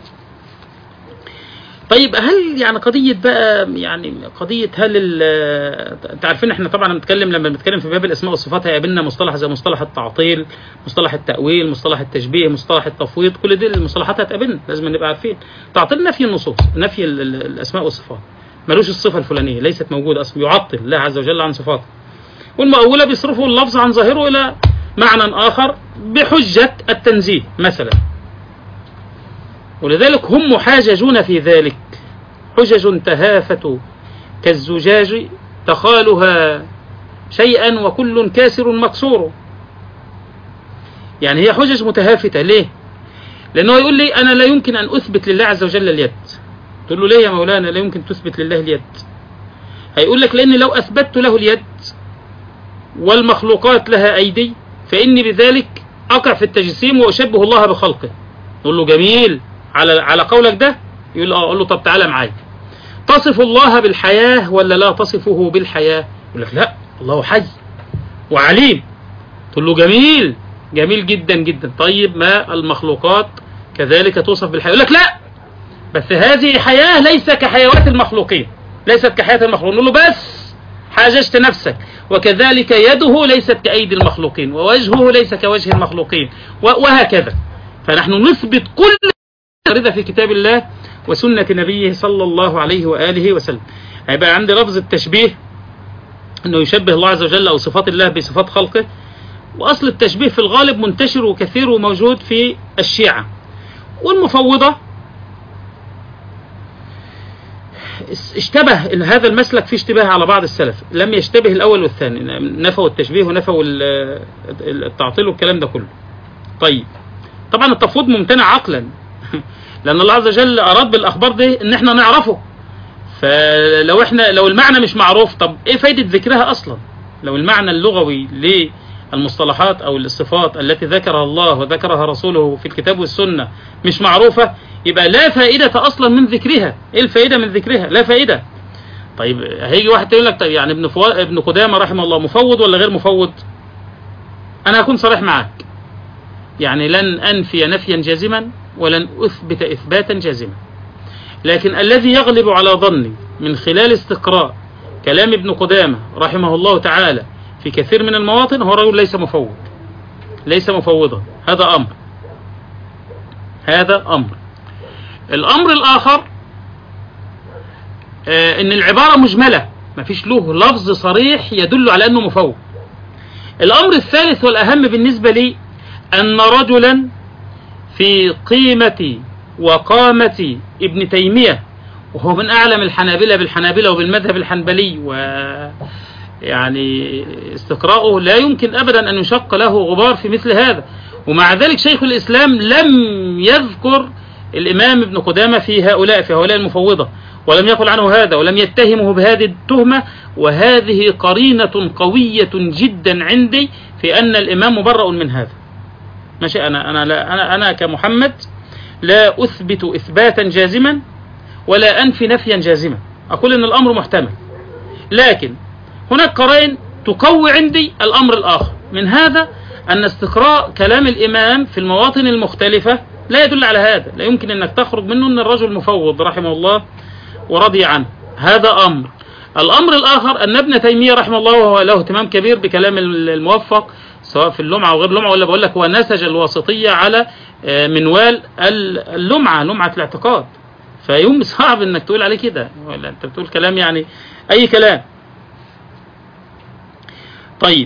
طيب هل يعني قضية بقى، يعني قضية هل انت عارفين احنا طبعا بنتكلم، لما بنتكلم في باب الاسماء والصفات هيقابلنا مصطلح زي مصطلح التعطيل، مصطلح التأويل، مصطلح التشبيه، مصطلح التفويض، كل دي المصطلحات هتقابلنا، لازم نبقى عارفين. تعطيل نفي النصوص، نفي الاسماء والصفات، ملوش الصفة الفلانية، ليست موجودة اصلا، يعطل الله عز وجل عن صفاته. والمؤولة بيصرفوا اللفظ عن ظاهره الى معنى اخر بحجة التنزيه مثلا، ولذلك هم محاججون في ذلك، حجج تهافت كالزجاج تخالها شيئا وكل كاسر مكسور. يعني هي حجج متهافتة. ليه؟ لأنه يقول لي أنا لا يمكن أن أثبت لله عز وجل اليد. تقول له ليه يا مولانا لا يمكن تثبت لله اليد؟ هيقول لك لأن لو أثبتت له اليد والمخلوقات لها أيدي فإني بذلك أقع في التجسيم وأشبه الله بخلقه. نقول له جميل، على على قولك ده يقول اه، اقول له طب تعالى معايا، تصف الله بالحياة ولا لا تصفه بالحياة؟ يقول لك لا، الله حي وعليم. تقول له جميل، جميل جدا جدا. طيب ما المخلوقات كذلك توصف بالحياة؟ يقول لك لا، بس هذه حياة ليس كحيوات المخلوقين، ليست كحياة المخلوقين. نقول له بس حاججت نفسك، وكذلك يده ليست كأيدي المخلوقين، ووجهه ليس كوجه المخلوقين، وهكذا. فنحن نثبت كل واردة في كتاب الله وسنة نبيه صلى الله عليه وآله وسلم. هيبقى عندي لفظ التشبيه، أنه يشبه الله عز وجل أو صفات الله بصفات خلقه. وأصل التشبيه في الغالب منتشر وكثير وموجود في الشيعة والمفوضة. اشتبه هذا المسلك في اشتباه على بعض السلف، لم يشتبه الأول والثاني، نفوا التشبيه ونفوا التعطيل والكلام ده كله. طيب طبعا التفويض ممتنع عقلا، لأن الله عز وجل أراد بالأخبار دي إن احنا نعرفه. فلو احنا لو المعنى مش معروف، طب ايه فايدة ذكرها أصلا؟ لو المعنى اللغوي للمصطلحات أو الصفات التي ذكرها الله وذكرها رسوله في الكتاب والسنة مش معروفة، يبقى لا فائدة أصلا من ذكرها. ايه الفائدة من ذكرها؟ لا فائدة. طيب هيجي واحد يقول لك طيب يعني ابن فو... ابن قدامة رحمه الله مفوض ولا غير مفوض؟ أنا هكون صريح معك، يعني لن أنفي نفيا جازما ولن أثبت إثباتا جازما، لكن الذي يغلب على ظني من خلال استقراء كلام ابن قدامة رحمه الله تعالى في كثير من المواطن هو رجل ليس مفوض، ليس مفوضا. هذا أمر، هذا أمر. الأمر الآخر آه إن العبارة مجملة، ما فيش له لفظ صريح يدل على أنه مفوض. الأمر الثالث والأهم بالنسبة لي أن رجلا في قيمة وقامة ابن تيمية، وهو من أعلم الحنابلة بالحنابلة وبالمذهب الحنبلي، ويعني استقراؤه لا يمكن أبدا أن يشق له غبار في مثل هذا. ومع ذلك شيخ الإسلام لم يذكر الإمام ابن قدامة في هؤلاء في هؤلاء المفوضة، ولم يقل عنه هذا ولم يتهمه بهذه التهمة، وهذه قرينة قوية جدا عندي في أن الإمام مبرأ من هذا. ماشي، أنا أنا لا أنا أنا كمحمد لا أثبت إثباتا جازما ولا أنفي نفيا جازما، أقول أن الأمر محتمل، لكن هناك قرائن تقوي عندي الأمر الآخر. من هذا أن استقراء كلام الإمام في المواطن المختلفة لا يدل على هذا، لا يمكن أنك تخرج منه أن الرجل مفوض رحمه الله ورضي عنه، هذا أمر. الأمر الآخر أن ابن تيمية رحمه الله وهو له اهتمام كبير بكلام الموفق سواء في اللمعة أو غير اللمعة، ولا بقول لك هو نسج الواسطية على منوال اللمعة، لمعة الاعتقاد، فيوم صعب أنك تقول عليه كده، ولا أنت بتقول كلام يعني أي كلام. طيب،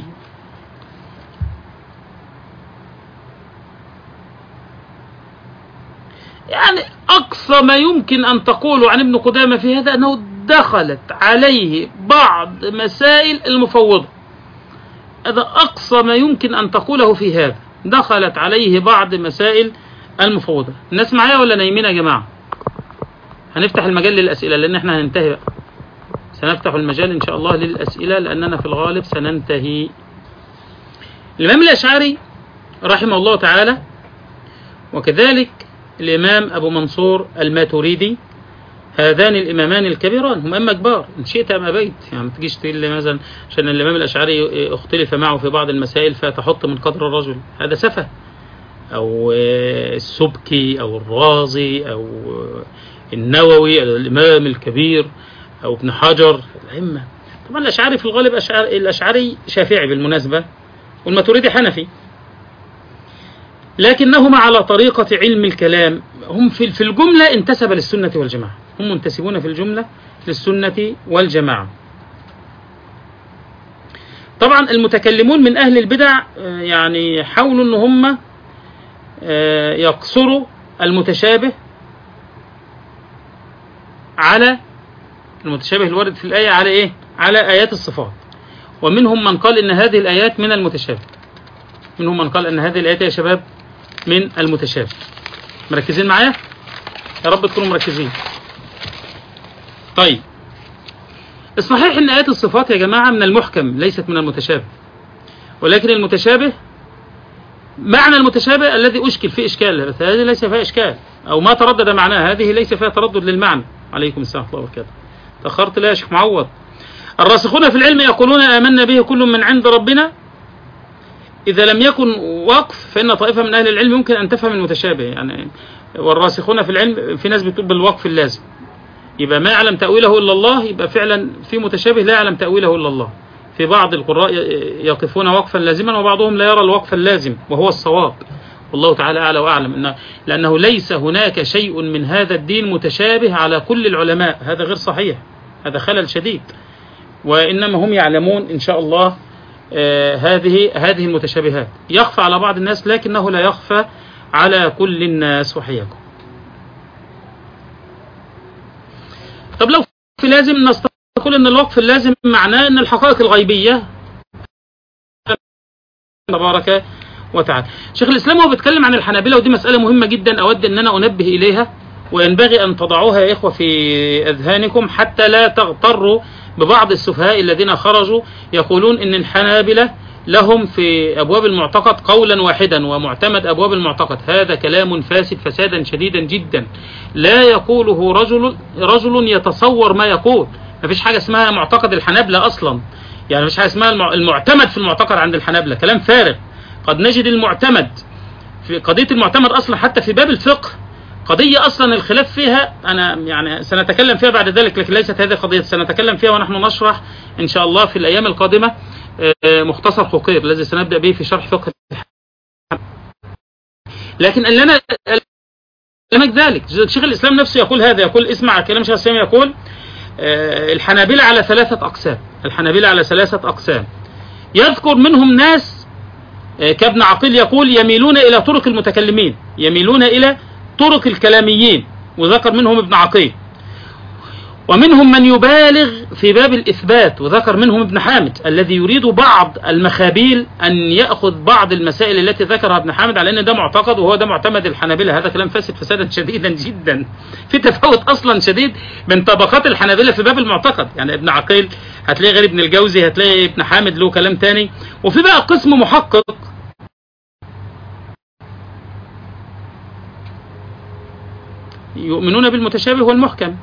يعني أقصى ما يمكن أن تقوله عن ابن قدامة في هذا أنه دخلت عليه بعض مسائل المفوضة، هذا أقصى ما يمكن أن تقوله في هذا، دخلت عليه بعض مسائل المفوضة. الناس معايا ولا نايمين يا جماعة؟ هنفتح المجال للأسئلة لأن احنا هننتهي بقى، سنفتح المجال إن شاء الله للأسئلة لأننا في الغالب سننتهي. الإمام الأشعري رحمه الله تعالى، وكذلك الإمام أبو منصور الماتريدي، هذان الإمامان الكبيران هم أما كبار إن شئت أم أبيت، يعني ما تجيش تقول لي مثلا عشان الإمام الأشعري اختلف معه في بعض المسائل فتحط من قدر الرجل، هذا سفه، أو السبكي أو الرازي أو النووي الإمام الكبير أو ابن حجر الأئمة. طبعا الأشعري في الغالب أشعري، الأشعري شافعي بالمناسبة، والماتريدي حنفي، لكنهما على طريقة علم الكلام، هم في الجملة انتسب للسنة والجماعة، هم منتسبون في الجملة للسنة والجماعة. طبعا المتكلمون من أهل البدع يعني حاولوا أن هم يقصروا المتشابه على المتشابه الوارد في الآية على إيه؟ على آيات الصفات، ومنهم من قال إن هذه الآيات من المتشابه، منهم من قال إن هذه الآيات يا شباب من المتشابه. مركزين معايا؟ يا رب تكونوا مركزين. طيب، الصحيح إن آيات الصفات يا جماعة من المحكم ليست من المتشابه، ولكن المتشابه معنى المتشابه الذي أشكل فيه إشكال، بس هذه ليس فيها إشكال، أو ما تردد معناها، هذه ليس فيها تردد للمعنى. عليكم السلام ورحمة الله وبركاته. تأخرت لا يا شيخ معوض. الراسخون في العلم يقولون آمنا به كل من عند ربنا. إذا لم يكن وقف فإن طائفة من أهل العلم يمكن أن تفهم المتشابه، يعني والراسخون في العلم في ناس بتقول بالوقف اللازم، يبقى ما يعلم تأويله إلا الله، يبقى فعلا في متشابه لا يعلم تأويله إلا الله. في بعض القراء يقفون وقفا لازما وبعضهم لا يرى الوقف اللازم وهو الصواب، والله تعالى أعلى وأعلم، إن لأنه ليس هناك شيء من هذا الدين متشابه على كل العلماء، هذا غير صحيح، هذا خلل شديد، وإنما هم يعلمون إن شاء الله آه هذه هذه المتشابهات. يخفى على بعض الناس لكنه لا يخفى على كل الناس. وحياكم. طب لو في لازم نقول ان الوقف اللازم معناه ان الحقائق الغيبية تبارك وتعالى. شيخ الإسلام هو بيتكلم عن الحنابلة، ودي مسألة مهمة جدا أود أن أنا أنبه إليها، وينبغي أن تضعوها يا إخوة في أذهانكم حتى لا تغتروا ببعض السفهاء الذين خرجوا يقولون إن الحنابلة لهم في أبواب المعتقد قولا واحدا ومعتمد أبواب المعتقد. هذا كلام فاسد فسادا شديدا جدا، لا يقوله رجل رجل يتصور ما يقول. ما فيش حاجة اسمها معتقد الحنابلة أصلا، يعني ما فيش حاجة اسمها المعتمد في المعتقد عند الحنابلة، كلام فارغ. قد نجد المعتمد في قضية المعتمد أصلا حتى في باب الفقه، قضية أصلا الخلاف فيها أنا يعني سنتكلم فيها بعد ذلك، لكن ليست هذه قضية سنتكلم فيها ونحن نشرح إن شاء الله في الأيام القادمة مختصر حقير الذي سنبدأ به في شرح فقه. لكن أن لنا ذلك شيخ الإسلام نفسه يقول هذا، يقول اسمع كلام شيخ الإسلام، يقول الحنابلة على ثلاثة أقسام، الحنابلة على ثلاثة أقسام، يذكر منهم ناس كابن عقيل يقول يميلون إلى طرق المتكلمين، يميلون إلى طرق الكلاميين، وذكر منهم ابن عقيل. ومنهم من يبالغ في باب الإثبات، وذكر منهم ابن حامد الذي يريد بعض المخابيل أن يأخذ بعض المسائل التي ذكرها ابن حامد على أن ده معتقد وهو ده معتمد الحنابلة. هذا كلام فاسد فسادا شديدا جدا. في تفاوت أصلا شديد من طبقات الحنابلة في باب المعتقد. يعني ابن عقيل هتلاقي غير ابن الجوزي، هتلاقي ابن حامد له كلام تاني، وفي بقى قسم محقق يؤمنون بالمتشابه والمحكم.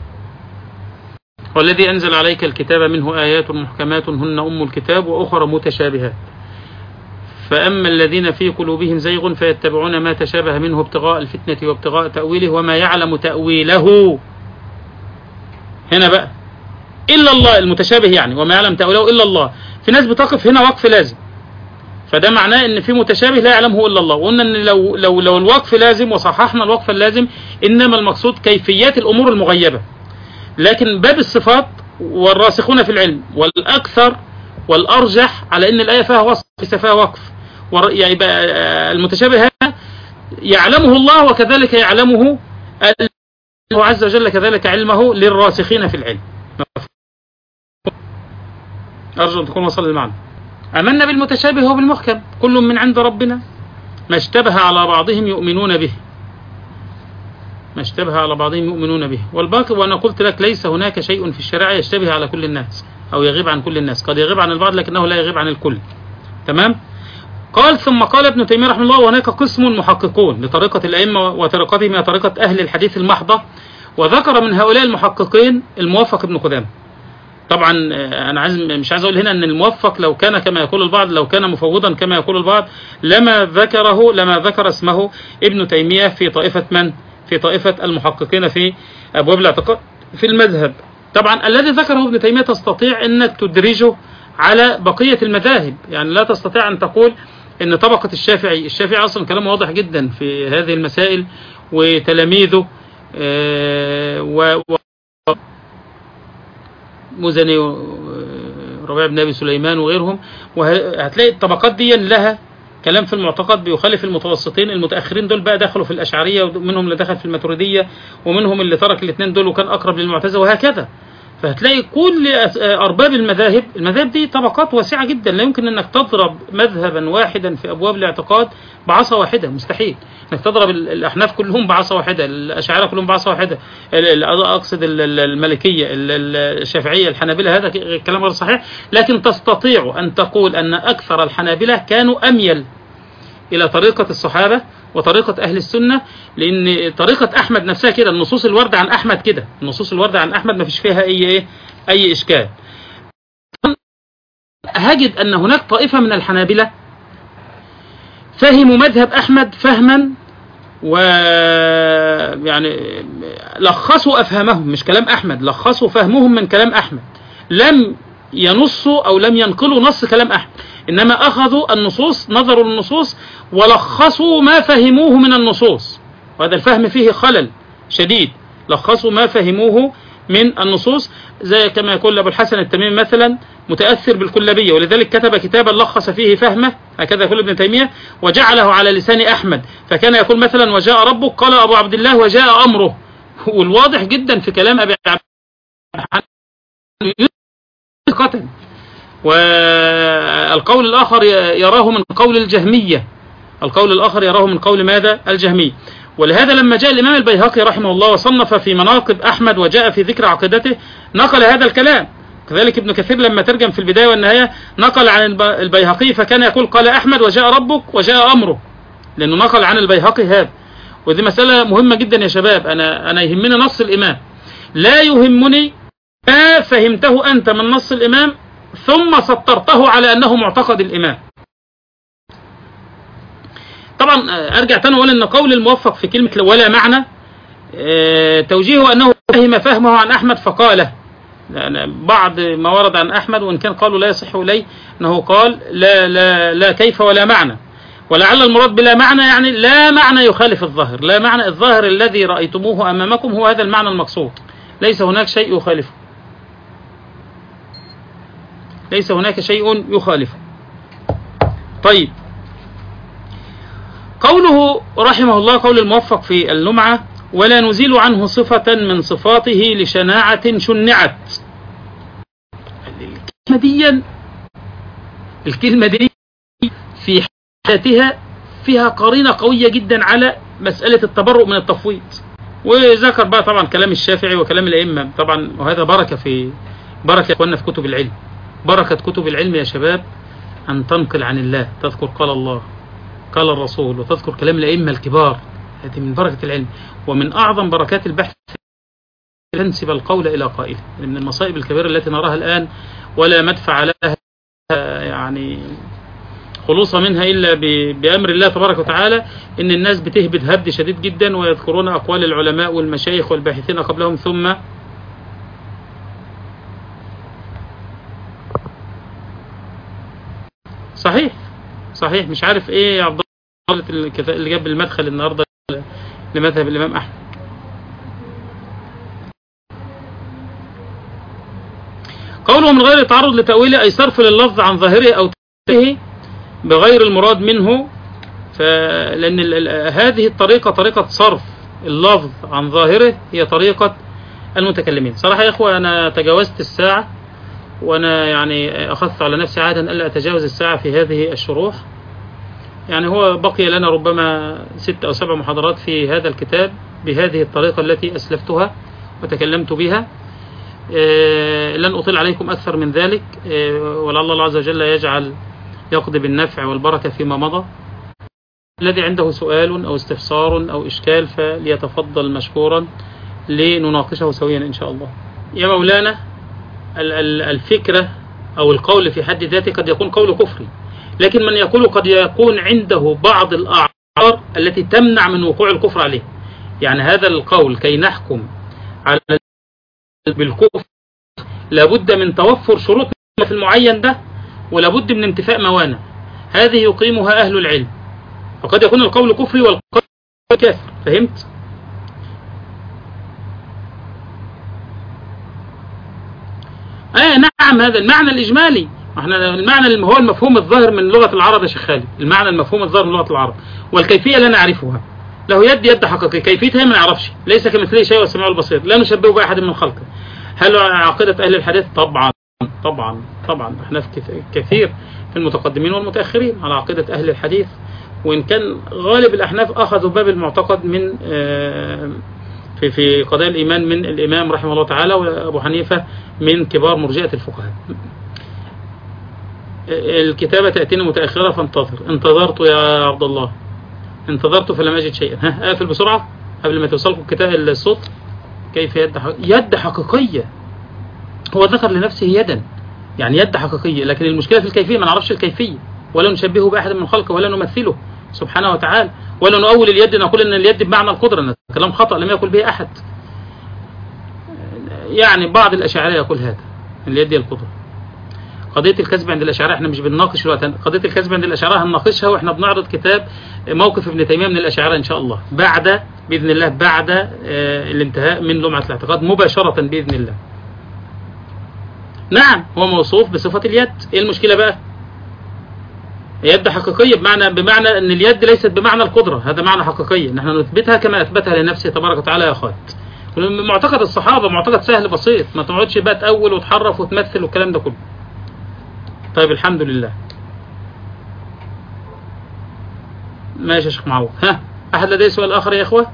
والذي أنزل عليك الكتاب منه آيات محكمات هن أم الكتاب وأخرى متشابهات فأما الذين في قلوبهم زيغ فيتبعون ما تشابه منه ابتغاء الفتنة وابتغاء تأويله وما يعلم تأويله. هنا بقى إلا الله، المتشابه يعني وما يعلم تأويله إلا الله. في ناس بتقف هنا وقف لازم، فده معناه ان في متشابه لا يعلمه الا الله. وقلنا ان لو لو لو الوقف لازم وصححنا الوقف اللازم، انما المقصود كيفيات الامور المغيبه. لكن باب الصفات والراسخون في العلم والاكثر والارجح على ان الايه فيها وصف ليس فيها وقف. يبقى المتشابه هذا يعلمه الله وكذلك يعلمه الله عز وجل كذلك علمه للراسخين في العلم. ارجو ان تكون وصل المعنى. آمنا بالمتشابه وبالمحكم كل من عند ربنا ما اشتبه على بعضهم يؤمنون به ما اشتبه على بعضهم يؤمنون به والباقي. وأنا قلت لك ليس هناك شيء في الشريعة يشتبه على كل الناس أو يغيب عن كل الناس، قد يغيب عن البعض لكنه لا يغيب عن الكل. تمام. قال ثم قال ابن تيمية رحمه الله وهناك قسم محققون لطريقة الأئمة وطريقتهم هي طريقة أهل الحديث المحضة، وذكر من هؤلاء المحققين الموفق ابن قدامة. طبعا أنا عايز مش عايز أقول هنا أن الموفق لو كان كما يقول البعض، لو كان مفوضا كما يقول البعض لما ذكره لما ذكر اسمه ابن تيمية في طائفة من؟ في طائفة المحققين في أبواب الاعتقاد في المذهب. طبعا الذي ذكره ابن تيمية تستطيع أنك تدرجه على بقية المذاهب، يعني لا تستطيع أن تقول أن طبقة الشافعي الشافعي أصلا كلامه واضح جدا في هذه المسائل وتلاميذه و مزني وربيع بن أبي سليمان وغيرهم، وهتلاقي الطبقات دي لها كلام في المعتقد بيخالف المتوسطين. المتأخرين دول بقى دخلوا في الأشعرية ومنهم اللي دخل في الماتريدية ومنهم اللي ترك الاثنين دول وكان أقرب للمعتزلة وهكذا. فهتلاقي كل أرباب المذاهب المذاهب دي طبقات واسعة جدا، لا يمكن أنك تضرب مذهبا واحدا في أبواب الاعتقاد بعصا واحدة، مستحيل انك تضرب الأحناف كلهم بعصا واحدة، الأشاعرة كلهم بعصا واحدة، أقصد المالكية الشافعية الحنابلة، هذا كلام غير صحيح. لكن تستطيع أن تقول أن أكثر الحنابلة كانوا أميل إلى طريقة الصحابة وطريقة أهل السنة، لأن طريقة أحمد نفسها كده، النصوص الواردة عن أحمد كده، النصوص الواردة عن أحمد ما فيش فيها أي إيه أي إشكال. هجد أن هناك طائفة من الحنابلة فهموا مذهب أحمد فهما ويعني لخصوا أفهمهم، مش كلام أحمد، لخصوا فهمهم من كلام أحمد، لم ينصوا أو لم ينقلوا نص كلام أحمد، إنما أخذوا النصوص، نظروا للنصوص ولخصوا ما فهموه من النصوص، وهذا الفهم فيه خلل شديد. لخصوا ما فهموه من النصوص، زي كما يقول أبو الحسن التميمي مثلا متأثر بالكلابية، ولذلك كتب كتابا لخص فيه فهمه، هكذا يقول ابن تيمية، وجعله على لسان أحمد، فكان يقول مثلا وجاء ربك، قال أبو عبد الله وجاء أمره. والواضح جدا في كلام أبي عبد قتل. والقول الآخر يراه من قول الجهمية، القول الآخر يراه من قول ماذا؟ الجهمية. ولهذا لما جاء الإمام البيهقي رحمه الله وصنف في مناقب أحمد وجاء في ذكر عقيدته نقل هذا الكلام. كذلك ابن كثير لما ترجم في البداية والنهاية نقل عن البيهقي، فكان يقول قال أحمد وجاء ربك وجاء أمره، لأنه نقل عن البيهقي هذا. ودي مسألة مهمة جدا يا شباب. أنا أنا يهمني نص الإمام، لا يهمني ما فهمته أنت من نص الإمام ثم سطرته على أنه معتقد الإمام. طبعا أرجع تاني وأقول أن قول الموفق في كلمة ولا معنى اه توجيهه أنه فهم فهمه عن أحمد فقاله، يعني بعض ما ورد عن أحمد وإن كان قالوا لا يصح إليه أنه قال لا, لا, لا كيف ولا معنى، ولعل المراد بلا معنى يعني لا معنى يخالف الظاهر، لا معنى الظاهر الذي رأيتموه أمامكم هو هذا المعنى المقصود، ليس هناك شيء يخالفه، ليس هناك شيء يخالفه. طيب، قوله رحمه الله قول الموفق في اللمعة ولا نزيل عنه صفة من صفاته لشناعة شنعت. الكلمة دي الكلمة دي في حالتها فيها قرينة قوية جدا على مسألة التبرؤ من التفويض. وذكر بقى طبعا كلام الشافعي وكلام الأئمة طبعا، وهذا بركة في بركة إخواننا في كتب العلم. بركة كتب العلم يا شباب أن تنقل عن الله، تذكر قال الله قال الرسول، وتذكر كلام الأئمة الكبار. هذه من بركة العلم، ومن أعظم بركات البحث تنسب القول إلى قائله. من المصائب الكبيرة التي نراها الآن ولا مدفع لها يعني خلوصا منها إلا بأمر الله تبارك وتعالى، إن الناس بتهبد هبد شديد جدا ويذكرون أقوال العلماء والمشايخ والباحثين قبلهم، ثم صحيح صحيح مش عارف إيه يا عبد الله اللي جاب المدخل النهاردة لمذهب الإمام أحمد. قوله من غير تعرض لتأويله أي صرف لللفظ عن ظاهره أو تأويله بغير المراد منه، لأن هذه الطريقة طريقة صرف اللفظ عن ظاهره هي طريقة المتكلمين. صراحة يا إخوة أنا تجاوزت الساعة، وأنا يعني أخذت على نفسي عادا ألا أتجاوز الساعة في هذه الشروح. يعني هو بقي لنا ربما ست أو سبع محاضرات في هذا الكتاب بهذه الطريقة التي أسلفتها وتكلمت بها. آه لن أطيل عليكم أكثر من ذلك، آه ولعل الله عز وجل يجعل يقضي بالنفع والبركة فيما مضى. الذي عنده سؤال أو استفسار أو إشكال فليتفضل مشكورا لنناقشه سويا إن شاء الله. يا مولانا، الفكرة أو القول في حد ذاته قد يكون قول كفري، لكن من يقول قد يكون عنده بعض الأعذار التي تمنع من وقوع الكفر عليه. يعني هذا القول كي نحكم على بالكفر لابد من توفر شروط في المعين ده، ولابد من انتفاء موانع، هذه يقيمها أهل العلم. وقد يكون القول كفري والقول كافر. فهمت؟ آه نعم، هذا المعنى الإجمالي. احنا المعنى اللي هو المفهوم الظاهر من لغة العرب يا شيخ خالد، المعنى المفهوم الظاهر من لغة العرب، والكيفية لا نعرفها. له يد يد حقيقي، كيفيتها ما نعرفش، ليس كمثله شيء والسميع البصير، لا نشبهه بأحد من خلقه. هل عقيدة أهل الحديث؟ طبعا طبعا طبعا احنا في كثير في المتقدمين والمتأخرين على عقيدة أهل الحديث، وإن كان غالب الأحناف أخذوا باب المعتقد من في في قضايا الإيمان من الإمام رحمه الله تعالى، وأبو حنيفة من كبار مرجئة الفقهاء. الكتابة تأتينا متأخرة فانتظر. انتظرت يا عبد الله، انتظرت فلم أجد شيئا. ها أقفل بسرعة قبل ما توصلكم كتاب الصوت. كيف يد حق... يد حقيقية؟ هو ذكر لنفسه يدا، يعني يد حقيقية، لكن المشكلة في الكيفية، ما نعرفش الكيفية، ولا نشبهه بأحد من خلقه، ولا نمثله سبحانه وتعالى، ولا نؤول اليد نقول أن اليد بمعنى القدرة. كلام خطأ لم يقل به أحد. يعني بعض الأشاعرة يقول هذا، اليد القدرة. قضية الكذب عند الأشاعرة احنا مش بنناقش الوقت، قضية الكذب عند الأشاعرة هنناقشها واحنا بنعرض كتاب موقف ابن تيمية من الأشاعرة إن شاء الله، بعد بإذن الله بعد آه الانتهاء من لمعة الاعتقاد مباشرة بإذن الله. نعم هو موصوف بصفة اليد. ايه المشكلة بقى؟ يد حقيقية بمعنى بمعنى ان اليد ليست بمعنى القدرة، هذا معنى حقيقية، نحن نثبتها كما أثبتها لنفسه تبارك وتعالى يا أخوات. معتقد الصحابة معتقد سهل بسيط، ما تقعدش بقى تأول وتحرف وتمثل والكلام ده كله. طيب الحمد لله. ماشي يا شيخ معوض. ها أحد لديه سؤال آخر يا إخوة؟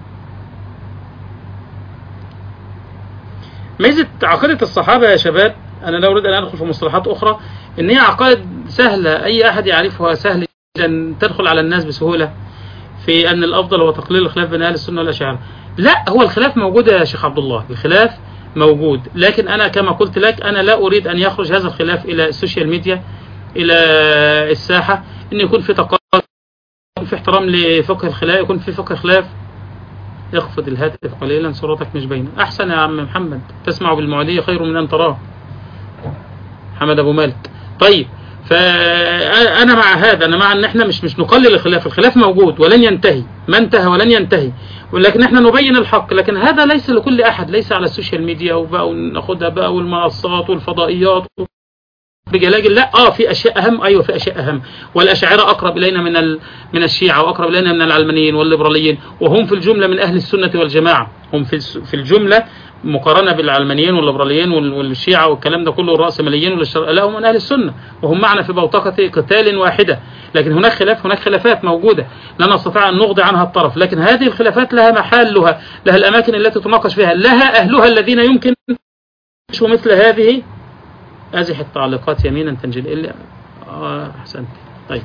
ميزة عقيدة الصحابة يا شباب، أنا لا أريد أن أدخل في مصطلحات أخرى، إن هي عقائد سهلة أي أحد يعرفها، سهل جدا تدخل على الناس بسهولة، في أن الأفضل هو تقليل الخلاف بين أهل السنة والأشاعرة. لا، هو الخلاف موجود يا شيخ عبد الله، الخلاف موجود، لكن أنا كما قلت لك أنا لا أريد أن يخرج هذا الخلاف إلى السوشيال ميديا، إلى الساحة، إن يكون في تقارب، يكون في احترام لفقه الخلاف، يكون في فقه خلاف. يخفض الهاتف قليلا صورتك مش باينة. أحسن يا عم محمد، تسمع بالمعدية خير من أن تراه. محمد أبو مالك. طيب فأنا مع هذا، أنا مع أن احنا مش مش نقلل الخلاف، الخلاف موجود ولن ينتهي، ما انتهى ولن ينتهي، ولكن احنا نبين الحق، لكن هذا ليس لكل أحد، ليس على السوشيال ميديا وبقى وناخدها بقى والمنصات والفضائيات بجلاجل، لا اه في اشياء اهم، ايوه في اشياء اهم. والاشاعره اقرب الينا من ال... من الشيعه، واقرب الينا من العلمانيين والليبراليين، وهم في الجمله من اهل السنه والجماعه. هم في في الجمله مقارنه بالعلمانيين والليبراليين والشيعه والكلام ده كله والراسماليين والشر... لا هم من اهل السنه، وهم معنا في بوتقه قتال واحده. لكن هناك خلاف، هناك خلافات موجوده لا نستطيع ان نغضي عنها الطرف، لكن هذه الخلافات لها محلها، لها الاماكن التي تناقش فيها، لها اهلها الذين يمكن يشوا مثل هذه. أزح التعليقات يمينا تنجل إلا آه أحسنت. طيب،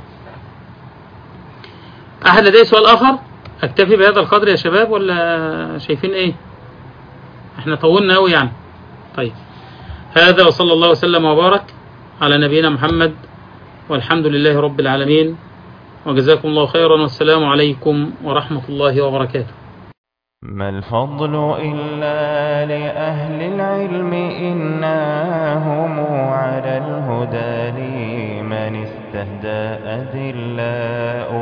أحد لديه سؤال آخر؟ أكتفي بهذا القدر يا شباب ولا شايفين إيه؟ إحنا طولنا أوي يعني. طيب، هذا وصلى الله وسلم وبارك على نبينا محمد، والحمد لله رب العالمين، وجزاكم الله خيرا، والسلام عليكم ورحمة الله وبركاته. ما الفضل إلا لأهل العلم إنا هم على الهدى لمن استهدى أدلاء،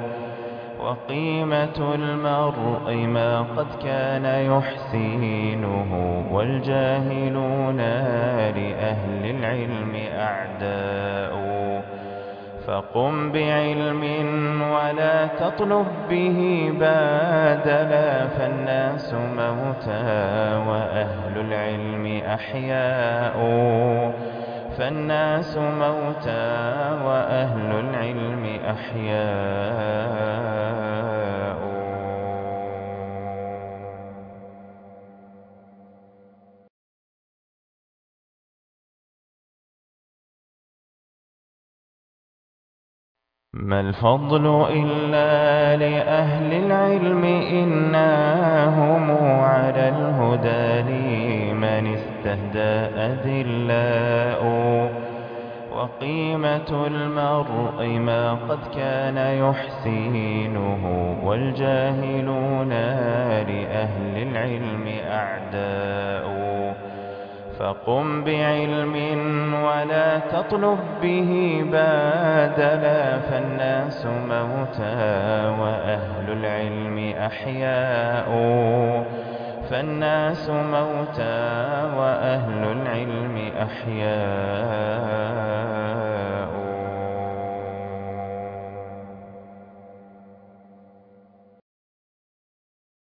وقيمة المرء ما قد كان يحسينه، والجاهلون لأهل العلم أعداء. فقم بعلم ولا تطلب به بادلا، فالناس موتى وأهل العلم أحياء. فالناس موتى وأهل العلم أحياء. ما الفضل إلا لأهل العلم إنا هم على الهدى لمن استهدى أدلاء. وقيمة المرء ما قد كان يحسينه، والجاهلون لأهل العلم أعداء. فقم بعلم ولا تطلب به بادلا، فالناس موتى وأهل العلم أحياء. فالناس موتى وأهل العلم أحياء.